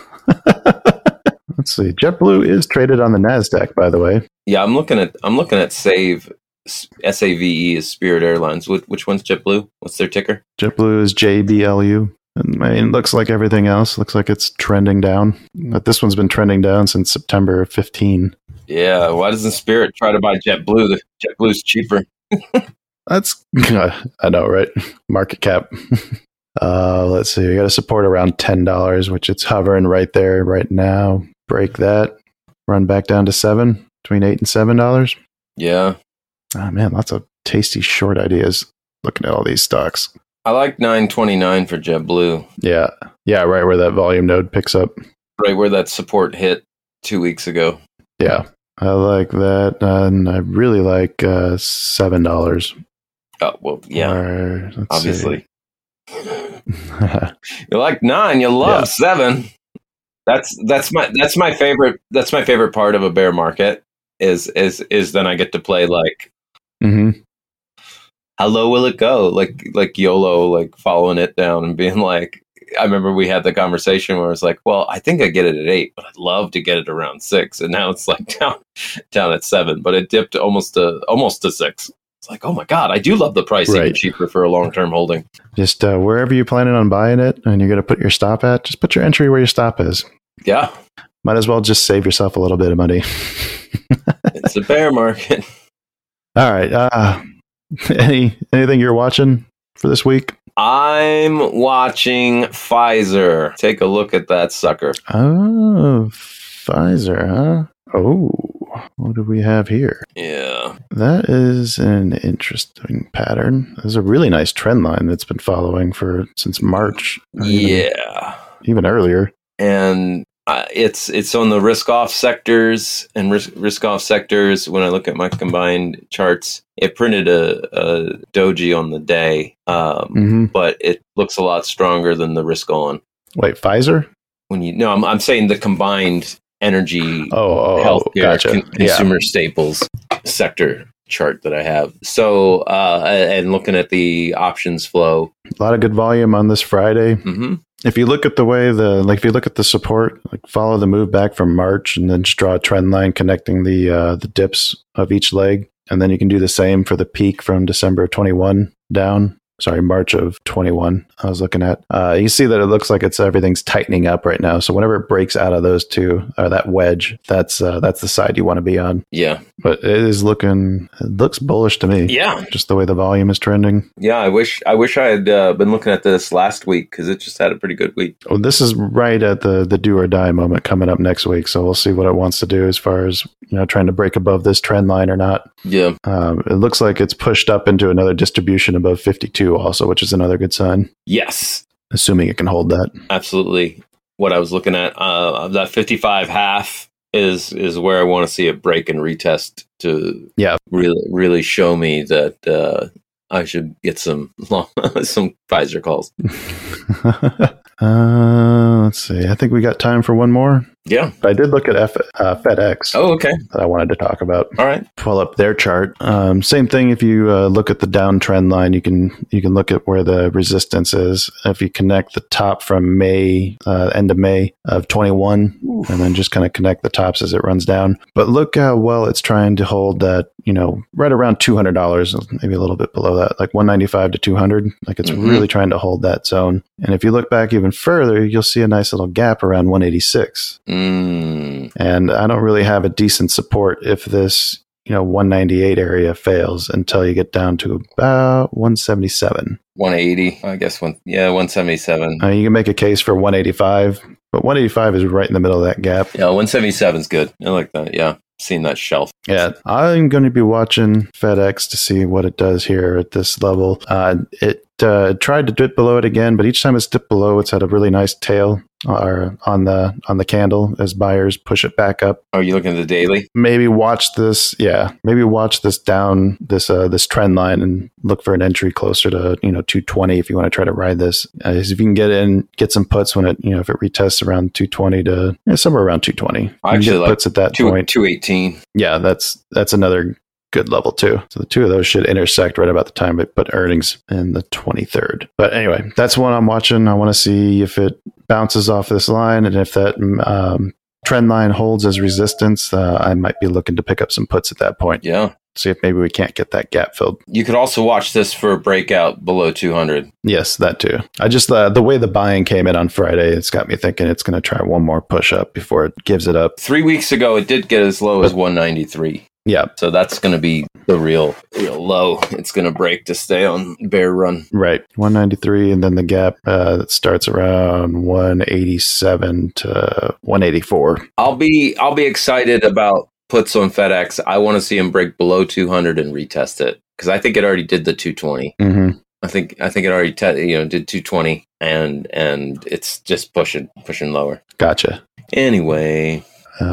Let's see. JetBlue is traded on the NASDAQ, by the way. Yeah, I'm looking at I'm looking at Save. S A V E is Spirit Airlines. Which, which one's JetBlue? What's their ticker? JetBlue is J B L U. And, I mean, it looks like everything else. Looks like it's trending down. But this one's been trending down since September fifteenth. Yeah, why doesn't Spirit try to buy JetBlue? The JetBlue's cheaper. That's, I know, right? Market cap. uh, let's see. We got to support around ten dollars, which it's hovering right there right now. Break that. Run back down to seven, between eight and seven dollars. Yeah. Oh, man, lots of tasty short ideas looking at all these stocks. I like nine twenty-nine for JetBlue. Yeah. Yeah, right where that volume node picks up. Right where that support hit two weeks ago. Yeah. I like that. And I really like uh, seven dollars. Oh, well, yeah. Or, let's obviously. see. You like nine, you love Yeah. seven. That's that's my that's my favorite that's my favorite part of a bear market is is is then I get to play like Mm-hmm. how low will it go? Like like YOLO, like following it down and being like, I remember we had the conversation where it's like, well, I think I get it at eight, but I'd love to get it around six, and now it's like down down at seven, but it dipped almost to almost to six. It's like, oh my god, I do love the price even Right. cheaper for a long term holding. Just uh, wherever you're planning on buying it and you're going to put your stop at, just put your entry where your stop is. Yeah, Might as well just save yourself a little bit of money. it's a bear market. All right. Uh, any anything you're watching for this week? I'm watching Pfizer. Take a look at that sucker. Oh, Pfizer, huh? Oh, what do we have here? Yeah. That is an interesting pattern. There's a really nice trend line that's been following for since March. or even- Yeah. Even earlier. And uh, it's it's on the risk off sectors and risk risk off sectors. When I look at my combined charts, it printed a, a doji on the day, um, hmm but it looks a lot stronger than the risk on. Wait, Pfizer? When you no, I'm I'm saying the combined energy, Oh, oh, healthcare, gotcha. con- Yeah. consumer staples sector chart that I have. So uh, and looking at the options flow. A lot of good volume on this Friday. Mm-hmm. If you look at the way the, like if you look at the support, like follow the move back from March and then just draw a trend line connecting the, uh, the dips of each leg. And then you can do the same for the peak from December of twenty-one down. Sorry, March of twenty-one. I was looking at, uh, you see that it looks like it's everything's tightening up right now. So whenever it breaks out of those two or that wedge, that's, uh, that's the side you want to be on. Yeah. But it is looking, it looks bullish to me. Yeah. Just the way the volume is trending. Yeah, I wish I wish I had uh, been looking at this last week because it just had a pretty good week. Well, this is right at the the do or die moment coming up next week, so we'll see what it wants to do as far as you know trying to break above this trend line or not. Yeah, Um, it looks like it's pushed up into another distribution above fifty-two, also, which is another good sign, yes, assuming it can hold that. absolutely. What I was looking at, uh, that fifty-five half is is where I want to see it break and retest to Yeah. really really show me that uh, I should get some long, some Pfizer calls. uh, let's see. I think we got time for one more. Yeah. But I did look at F, uh, FedEx. Oh, okay. That I wanted to talk about. All right. Pull up their chart. Um, same thing. If you uh, look at the downtrend line, you can you can look at where the resistance is. If you connect the top from May, uh, end of May of twenty-one, Oof. And then just kind of connect the tops as it runs down. But look how well it's trying to hold that, you know, right around two hundred dollars, maybe a little bit below that, like one ninety-five to two hundred. Like it's mm-hmm. really trying to hold that zone. And if you look back even further, you'll see a nice little gap around one eighty-six. Mm. And I don't really have a decent support if this, you know, one ninety-eight area fails until you get down to about one seventy-seven. one eighty, I guess. One, yeah, one seventy-seven. Uh, you can make a case for one eighty-five, but one eighty-five is right in the middle of that gap. Yeah, one seventy-seven is good. I like that. Yeah, seeing that shelf. Yeah, I'm going to be watching FedEx to see what it does here at this level. Uh, it uh, tried to dip below it again, but each time it's dipped below, it's had a really nice tail or on the on the candle as buyers push it back up. Are you looking at the daily? Maybe watch this. Yeah, maybe watch this down this uh, this trend line and look for an entry closer to, you know, two twenty if you want to try to ride this. Uh, if you can get in, get some puts when it, you know, if it retests around two twenty to yeah, somewhere around two twenty. I actually like puts at that two, point. two eighteen. Yeah, that's that's another good level too. So the two of those should intersect right about the time they put earnings in the twenty-third. But anyway, that's one I'm watching. I want to see if it bounces off this line, and if that um, trend line holds as resistance, uh, I might be looking to pick up some puts at that point. Yeah. See if maybe we can't get that gap filled. You could also watch this for a breakout below two hundred. Yes, that too. I just, uh, the way the buying came in on Friday, it's got me thinking it's going to try one more push up before it gives it up. Three weeks ago, it did get as low as one ninety-three. Yeah. So that's going to be the real, real low. It's going to break to stay on bear run. Right. one ninety-three, and then the gap uh, that starts around one eighty-seven to one eighty-four. I'll be, I'll be excited about puts on FedEx. I want to see him break below two hundred and retest it, because I think it already did the two twenty. Mm-hmm. I think I think it already te- you know did two twenty, and and it's just pushing pushing lower. Gotcha. Anyway,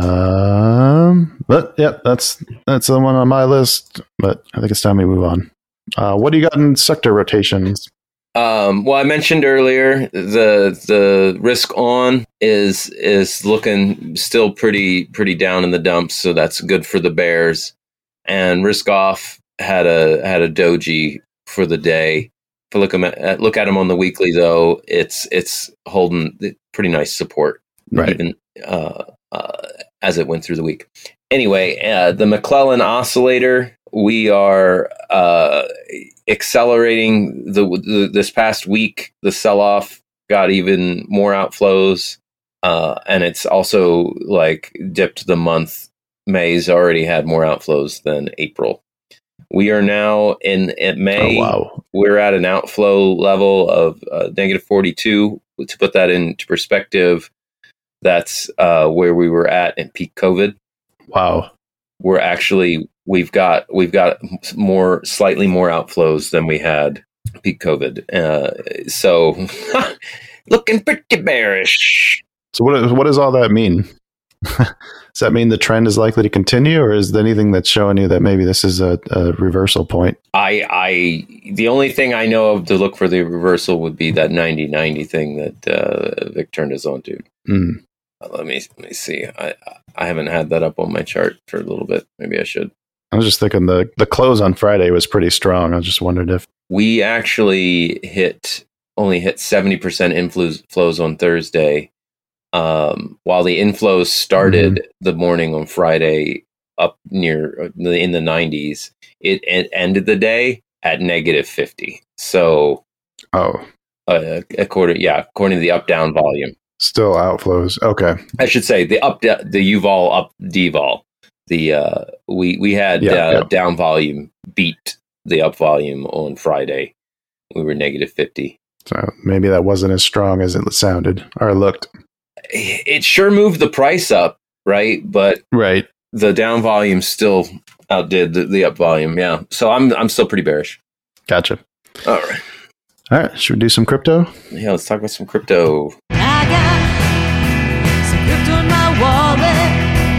um, but yeah, that's that's the one on my list. But I think it's time we move on. Uh, what do you got in sector rotations? Um, well, I mentioned earlier the the risk on is is looking still pretty pretty down in the dumps, so that's good for the bears. And risk off had a had a doji for the day. If you look at look at them on the weekly, though, it's it's holding pretty nice support, right? Even uh, uh, as it went through the week. Anyway, uh, the McClellan oscillator, we are uh, accelerating the, the this past week. The sell-off got even more outflows, uh, and it's also like dipped the month. May's already had more outflows than April. We are now in at May. Oh, wow. We're at an outflow level of uh, negative forty-two. To put that into perspective, that's uh, where we were at in peak COVID. Wow. We're actually we've got we've got more slightly more outflows than we had peak COVID. Uh, so looking pretty bearish. So what what does all that mean? Does that mean the trend is likely to continue, or is there anything that's showing you that maybe this is a, a reversal point? I, I, the only thing I know of to look for the reversal would be that ninety ninety thing that uh, Vic turned us on to. Mm. Uh, let me let me see. I I haven't had that up on my chart for a little bit. Maybe I should. I was just thinking the the close on Friday was pretty strong. I just wondered if we actually hit only hit seventy percent inflows flows on Thursday. Um, while the inflows started mm-hmm. the morning on Friday up near in the nineties, it, it ended the day at negative fifty. So, oh, uh, according yeah, according to the up down volume, still outflows. Okay, I should say the up the U vol up D vol. The uh, we we had yeah, uh, yeah. down volume beat the up volume on Friday. We were negative fifty. So maybe that wasn't as strong as it sounded or looked. It sure moved the price up, right? But right, the down volume still outdid the, the up volume. Yeah, so I'm I'm still pretty bearish. Gotcha. All right, all right. Should we do some crypto? Yeah, let's talk about some crypto. I got some crypto in my wallet,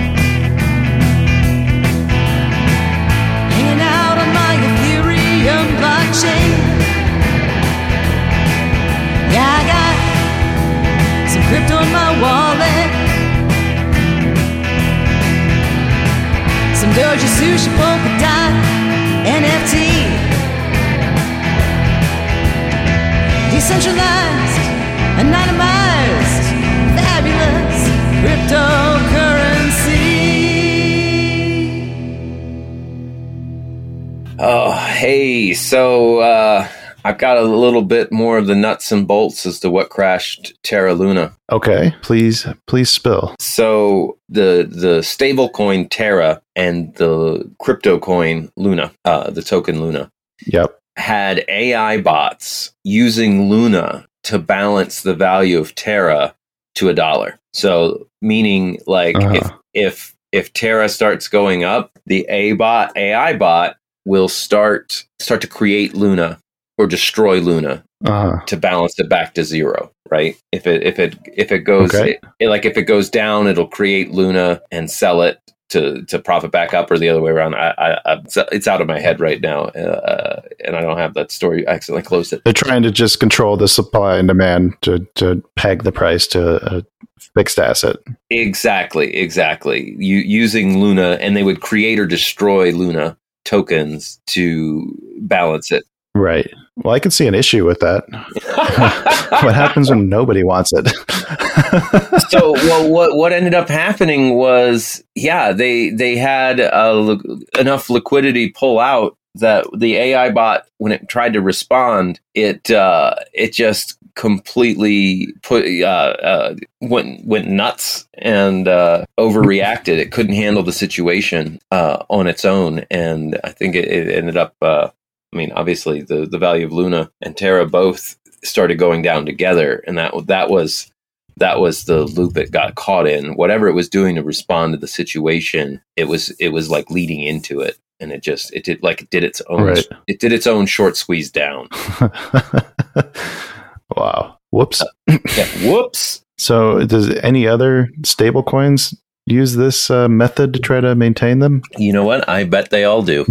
hanging out on my Ethereum blockchain. Yeah, I got some crypto in my wallet, Some Doji Sushi Polka Dot N F T. Decentralized, anonymized, fabulous cryptocurrency. Oh, hey, so uh, I've got a little bit more of the nuts and bolts as to what crashed Terra Luna. Okay, please, please spill. So the the stable coin Terra and the crypto coin Luna, uh, the token Luna, Yep. had A I bots using Luna to balance the value of Terra to a dollar. So meaning like Uh-huh. if if if Terra starts going up, the A bot A I bot will start start to create Luna or destroy Luna Uh-huh. to balance it back to zero, right? If it if it if it goes Okay. it, it- like if it goes down, it'll create Luna and sell it to to profit back up, or the other way around. I, I, I it's out of my head right now, uh, and I don't have that story. I accidentally closed it. They're trying to just control the supply and demand to, to peg the price to a fixed asset. Exactly, exactly. You using Luna, and they would create or destroy Luna tokens to balance it. Right. Well, I can see an issue with that. What happens when nobody wants it? So, well, what what ended up happening was, yeah, they they had uh, li- enough liquidity pull out that the A I bot, when it tried to respond, it uh, it just completely put uh, uh, went went nuts and uh, overreacted. It couldn't handle the situation uh, on its own, and I think it, it ended up. Uh, I mean, obviously, the the value of Luna and Terra both started going down together, and that that was. That was the loop it got caught in. Whatever it was doing to respond to the situation, it was it was like leading into it, and it just it did like it did its own Right. it did its own short squeeze down. Wow. Whoops. Yeah, whoops. So, does any other stable coins use this uh, method to try to maintain them? You know what? I bet they all do.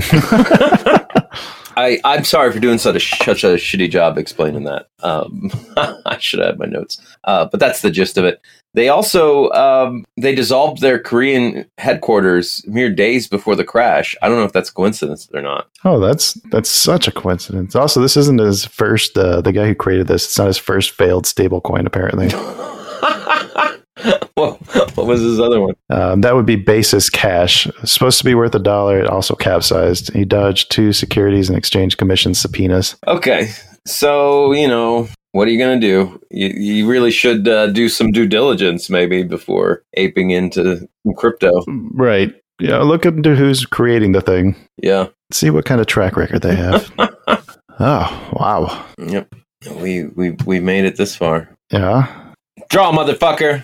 I, I'm sorry for doing such a, such a shitty job explaining that. Um, I should have had my notes. Uh, but that's the gist of it. They also um, they dissolved their Korean headquarters mere days before the crash. I don't know if that's coincidence or not. Oh, that's that's such a coincidence. Also, this isn't his first. Uh, the guy who created this, it's not his first failed stable coin, apparently. Well, what was his other one? Um, that would be Basis Cash. It's supposed to be worth a dollar. It also capsized. He dodged two Securities and Exchange Commission subpoenas. Okay, so you know what are you going to do? You, you really should uh, do some due diligence maybe before aping into some crypto. Right. Yeah. Look into who's creating the thing. Yeah. See what kind of track record they have. Oh, wow. Yep. We we we made it this far. Yeah. Draw, motherfucker.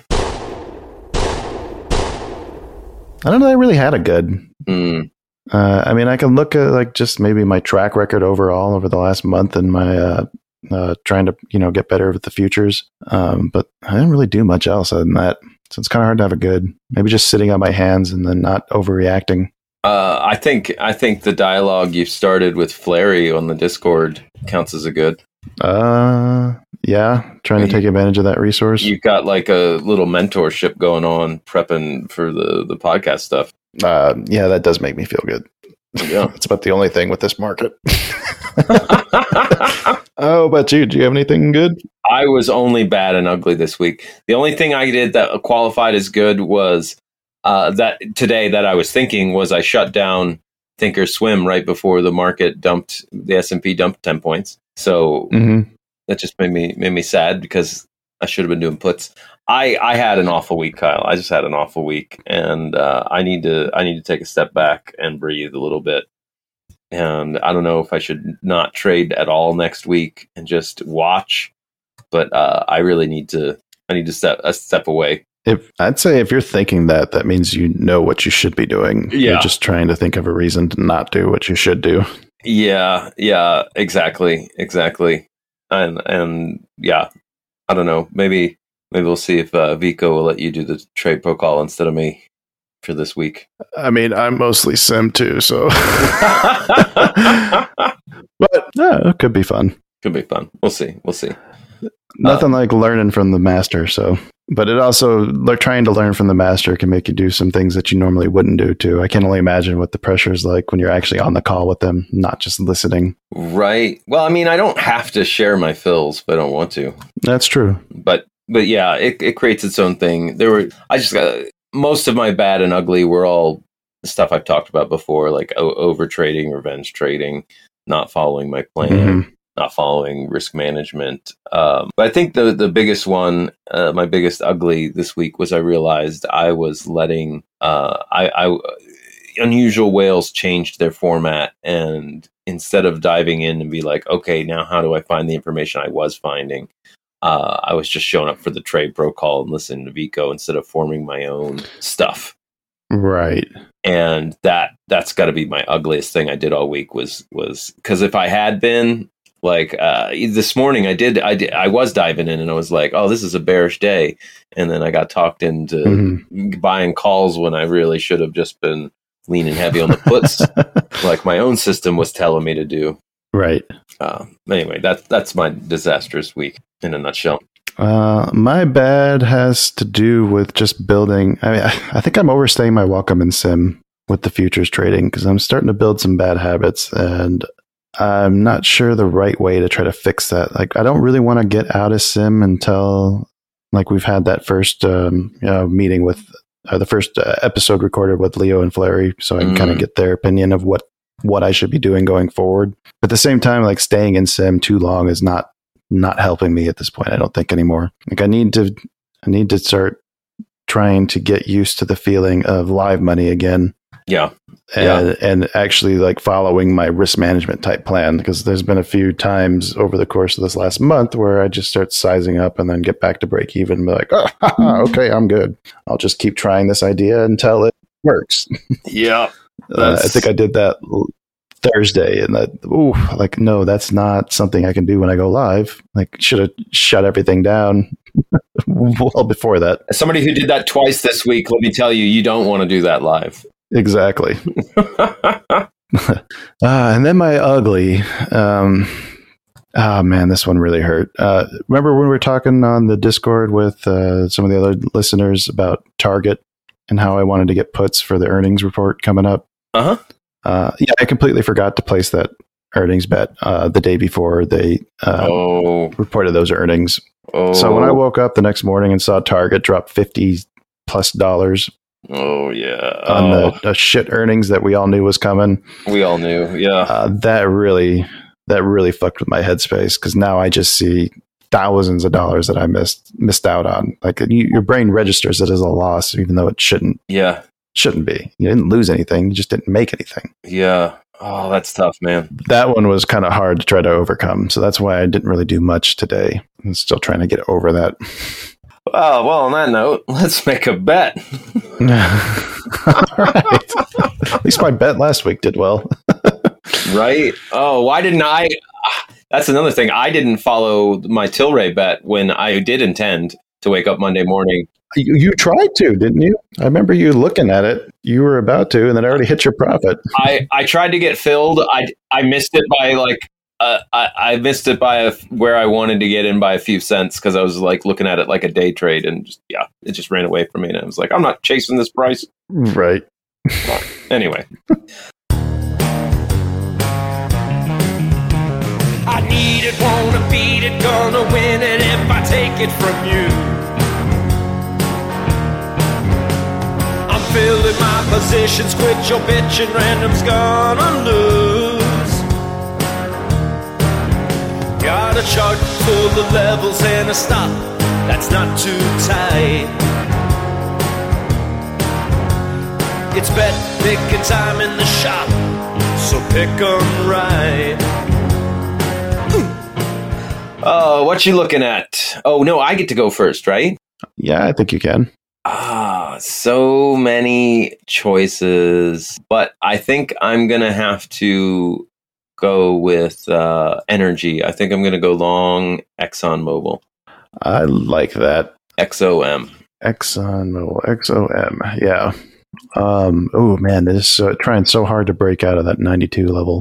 I don't know. I really had a good. Mm. Uh, I mean, I can look at like just maybe my track record overall over the last month and my uh, uh, trying to you know get better with the futures. Um, but I didn't really do much else other than that. So it's kind of hard to have a good. Maybe just sitting on my hands and then not overreacting. Uh, I think I think the dialogue you started with Flary on the Discord counts as a good. Uh, yeah, trying to take advantage of that resource. You've got like a little mentorship going on, prepping for the the podcast stuff. Uh, yeah, that does make me feel good. Yeah. It's about the only thing with this market. Oh, but you, do you have anything good? I was only bad and ugly this week. The only thing I did that qualified as good was uh, that today that I was thinking was I shut down Thinkorswim right before the market dumped, the S and P dumped ten points. So Mm-hmm. that just made me made me sad because I should have been doing puts. I, I had an awful week, Kyle. I just had an awful week, and uh, I need to I need to take a step back and breathe a little bit. And I don't know if I should not trade at all next week and just watch, but uh, I really need to I need to step a step away. If I'd say if you're thinking that, that means you know what you should be doing. Yeah. You're just trying to think of a reason to not do what you should do. Yeah, yeah, exactly, exactly, and and yeah, I don't know. Maybe maybe we'll see if uh, Vico will let you do the trade pro call instead of me for this week. I mean, I'm mostly sim too, so. But yeah, it could be fun. Could be fun. We'll see. We'll see. Nothing uh, like learning from the master. So, but it also, like, trying to learn from the master can make you do some things that you normally wouldn't do too. I can only imagine what the pressure is like when you're actually on the call with them, not just listening. Right. Well, I mean, I don't have to share my fills if I don't want to. That's true. But, but yeah, it, it creates its own thing. There were, I just got, most of my bad and ugly were all stuff I've talked about before, like o- over trading, revenge trading, not following my plan. Mm-hmm. Not following risk management. Um, but I think the, the biggest one, uh, my biggest ugly this week was I realized I was letting, uh, I, I, Unusual Whales changed their format. And instead of diving in and be like, okay, now how do I find the information I was finding? Uh, I was just showing up for the Trade Pro call and listening to Vico instead of forming my own stuff. Right. And that, that's got to be my ugliest thing I did all week was, was because if I had been, Like uh, this morning, I did, I did, I was diving in, and I was like, "Oh, this is a bearish day," and then I got talked into mm-hmm. buying calls when I really should have just been leaning heavy on the puts, like my own system was telling me to do. Right. Uh, anyway, that's that's my disastrous week in a nutshell. Uh, my bad has to do with just building. I mean, I, I think I'm overstaying my welcome in sim with the futures trading because I'm starting to build some bad habits and. I'm not sure the right way to try to fix that. Like, I don't really want to get out of sim until, like, we've had that first um, you know, meeting with uh, the first uh, episode recorded with Leo and Flary, so I can mm. kind of get their opinion of what what I should be doing going forward. But at the same time, like, staying in sim too long is not not helping me at this point. I don't think anymore. Like, I need to I need to start trying to get used to the feeling of live money again. Yeah. And, yeah. and actually like following my risk management type plan, because there's been a few times over the course of this last month where I just start sizing up and then get back to break even and be like, oh, okay, I'm good. I'll just keep trying this idea until it works. Yeah. uh, I think I did that Thursday and that, ooh, like, no, that's not something I can do when I go live. Like, should have shut everything down well before that. As somebody who did that twice this week, let me tell you, you don't want to do that live. Exactly. uh, and then my ugly. Um, oh, man, this one really hurt. Uh, remember when we were talking on the Discord with uh, some of the other listeners about Target and how I wanted to get puts for the earnings report coming up? Uh-huh. Uh, yeah, I completely forgot to place that earnings bet uh, the day before they uh, oh. reported those earnings. Oh. So when I woke up the next morning and saw Target drop fifty plus dollars. Oh, yeah. On oh. the, the shit earnings that we all knew was coming. We all knew, yeah. Uh, that really, that really fucked with my headspace because now I just see thousands of dollars that I missed missed out on. Like you, your brain registers it as a loss, even though it shouldn't. Yeah, shouldn't be. You didn't lose anything. You just didn't make anything. Yeah. Oh, that's tough, man. That one was kind of hard to try to overcome. So that's why I didn't really do much today. I'm still trying to get over that. Oh, well, on that note, let's make a bet. All right. At least my bet last week did well. Right? Oh, why didn't I? That's another thing. I didn't follow my Tilray bet when I did intend to wake up Monday morning. You, you tried to, didn't you? I remember you looking at it. You were about to, and then I already hit your profit. I, I tried to get filled. I, I missed it by like, uh, I, I missed it by a, where I wanted to get in by a few cents because I was like looking at it like a day trade, and just, yeah, it just ran away from me. And I was like, I'm not chasing this price. Right. Anyway. I need it, wanna beat it, gonna win it if I take it from you. I'm filling my positions, quit your bitching, random's gonna lose. Got a chart full of levels and a stop that's not too tight. It's bet picking time in the shop, so pick 'em right. Oh, what you looking at? Oh, no, I get to go first, right? Yeah, I think you can. Ah, so many choices. But I think I'm going to have to go with uh, energy. I think I'm going to go long ExxonMobil. I like that. X O M. ExxonMobil. X O M. Yeah. Um, oh, man, this is uh, trying so hard to break out of that ninety-two level.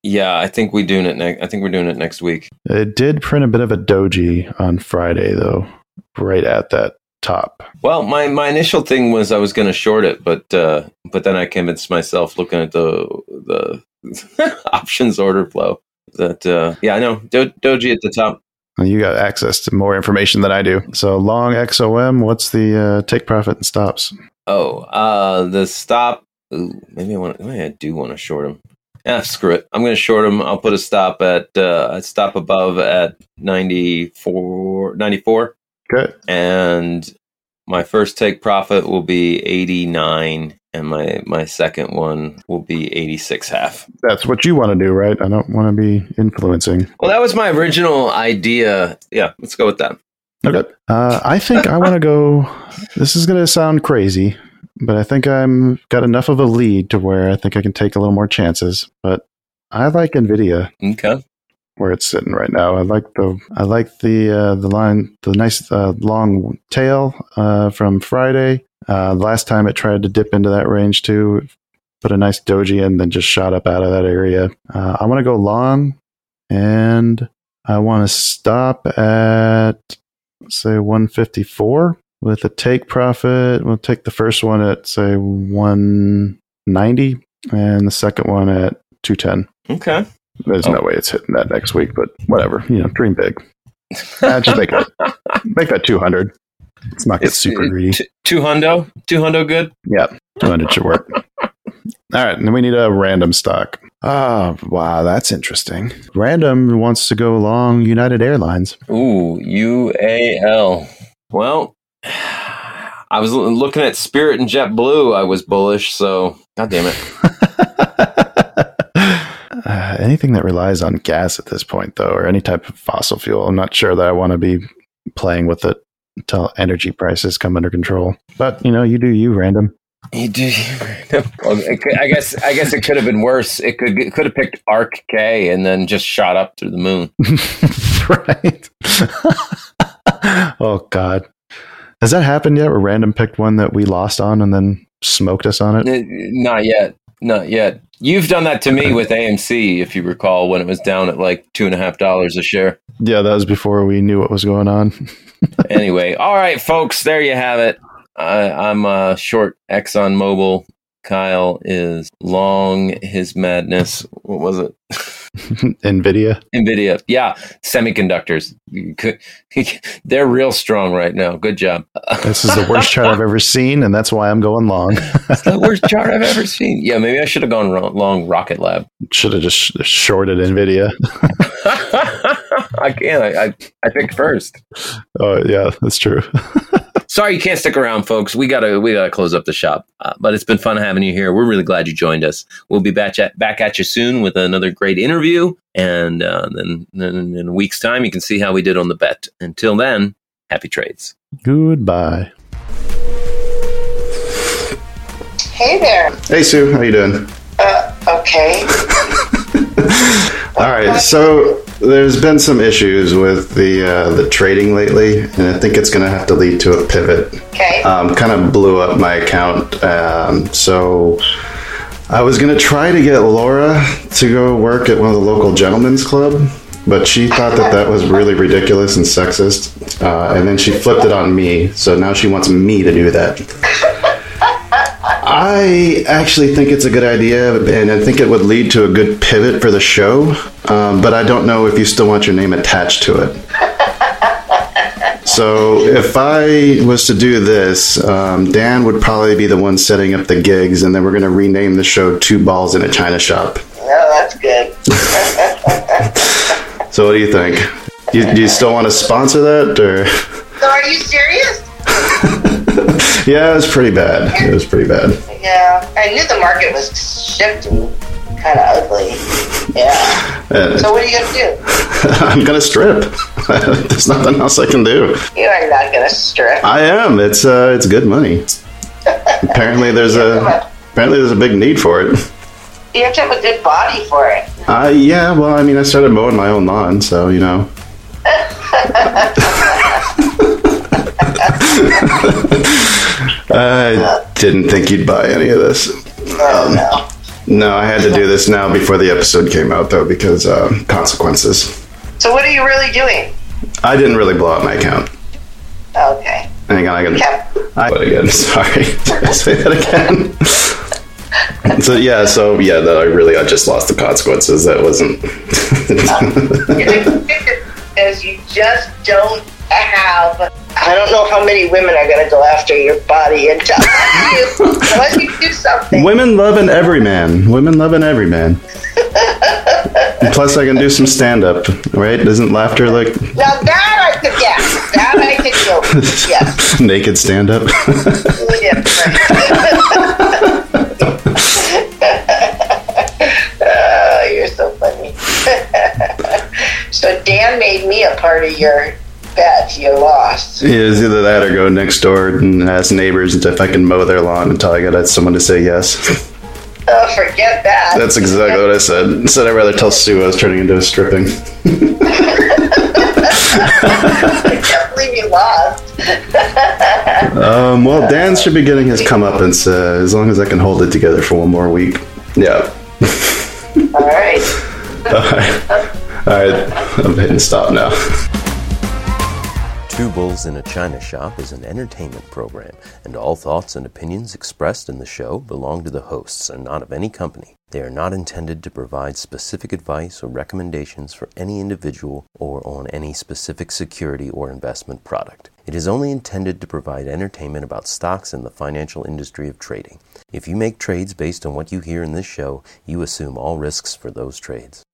Yeah, I think we doing it next. I think we're doing it next week. It did print a bit of a doji on Friday, though, right at that top. Well, my, my initial thing was I was going to short it, but uh, but then I convinced myself looking at the the options order flow that uh, yeah, I know Do- doji at the top. Well, you got access to more information than I do. So long X O M. What's the uh, take profit and stops? Oh, uh, the stop. Ooh, maybe I want. Maybe I do want to short him. Ah, screw it. I'm going to short him. I'll put a stop at uh, a stop above at ninety-four, ninety-four. Good. And my first take profit will be eighty-nine, and my, my second one will be eighty-six half. That's what you want to do, right? I don't want to be influencing. Well, that was my original idea. Yeah, let's go with that. Okay. Uh, I think I want to go. This is going to sound crazy, but I think I'm got enough of a lead to where I think I can take a little more chances. But I like NVIDIA Okay. where it's sitting right now. I like the I like the uh, the line, the nice uh, long tail uh, from Friday. Uh, last time it tried to dip into that range too, put a nice doji in, then just shot up out of that area. Uh, I want to go long, and I want to stop at say one fifty-four with a take profit. We'll take the first one at say one ninety and the second one at two ten. Okay. There's Oh. no way it's hitting that next week, but whatever. You know, dream big. Uh, just make it make that two hundred. Let's not get It's super greedy. T- two hundo? Two hundo good? Yeah, two hundred should work. All right, and then we need a random stock. Oh, wow, that's interesting. Random wants to go long United Airlines. Ooh, U A L. Well, I was l- looking at Spirit and JetBlue. I was bullish, so God damn it. uh, anything that relies on gas at this point, though, or any type of fossil fuel, I'm not sure that I want to be playing with it until energy prices come under control. But, you know, you do you, random. You do. Well, it could, I guess. I guess it could have been worse. It could. It could have picked Arc K and then just shot up through the moon. Right. Oh, God. Has that happened yet where random picked one that we lost on and then smoked us on it? Uh, Not yet. Not yet. You've done that to me with A M C, if you recall, when it was down at like two and a half dollars a share. Yeah, that was before we knew what was going on. Anyway, all right, folks, there you have it. I, I'm uh, short ExxonMobil. Kyle is long his madness. What was it? NVIDIA. NVIDIA. Yeah, semiconductors. You could- They're real strong right now. Good job. This is the worst chart I've ever seen, and that's why I'm going long. It's the worst chart I've ever seen. Yeah, maybe I should have gone ro- long Rocket Lab. Should have just sh- shorted NVIDIA. I can't. I, I, I picked first. Oh, yeah, that's true. Sorry you can't stick around, folks. We gotta we gotta close up the shop. Uh, but it's been fun having you here. We're really glad you joined us. We'll be back at back at you soon with another great interview, and uh, then, then in a week's time you can see how we did on the bet. Until then, happy trades. Goodbye. Hey there. Hey, Sue. How you doing? Uh, okay. All right, so there's been some issues with the uh, the trading lately, and I think it's going to have to lead to a pivot. Okay. Um, kind of blew up my account, um, so I was going to try to get Laura to go work at one of the local gentlemen's club, but she thought that that was really ridiculous and sexist, uh, and then she flipped it on me, so now she wants me to do that. I actually think it's a good idea, and I think it would lead to a good pivot for the show, um, but I don't know if you still want your name attached to it. So if I was to do this, um, Dan would probably be the one setting up the gigs, and then we're going to rename the show Two Balls in a China Shop. No, that's good. So what do you think? You, do you still want to sponsor that, or? So are you serious? Yeah, it was pretty bad. It was pretty bad. Yeah. I knew the market was shifting. Kind of ugly. Yeah. Uh, So what are you going to do? I'm going to strip. There's nothing else I can do. You are not going to strip. I am. It's uh, it's good money. Apparently, there's a apparently there's a big need for it. You have to have a good body for it. Uh, yeah. Well, I mean, I started mowing my own lawn, so you know. I didn't think you'd buy any of this. Oh, no. No, I had to do this now before the episode came out, though, because uh, consequences. So what are you really doing? I didn't really blow up my account. Okay. Hang on, I gotta... Okay. I but again, sorry. Say that again. So, yeah, so, yeah, that I really, I just lost the consequences. That wasn't... Because you just don't have... I don't know how many women are going to go after your body until you, unless you do something. Women love an everyman. Women love an everyman. Plus, I can do some stand-up, right? Isn't laughter like... Now that I could, yes. That I could do, yes. Naked stand-up? Yeah, oh, you're so funny. So Dan made me a part of your bet. You lost. Yeah, it's either that or go next door and ask neighbors if I can mow their lawn until I got someone to say yes. Oh, forget that. That's exactly what I said. Instead, I'd rather tell Sue I was turning into a stripping. I can't believe you lost. um, well, Dan should be getting his comeuppance uh, as long as I can hold it together for one more week. Yeah. All right. All right. All right. I'm hitting stop now. Two Bulls in a China Shop is an entertainment program, and all thoughts and opinions expressed in the show belong to the hosts and not of any company. They are not intended to provide specific advice or recommendations for any individual or on any specific security or investment product. It is only intended to provide entertainment about stocks in the financial industry of trading. If you make trades based on what you hear in this show, you assume all risks for those trades.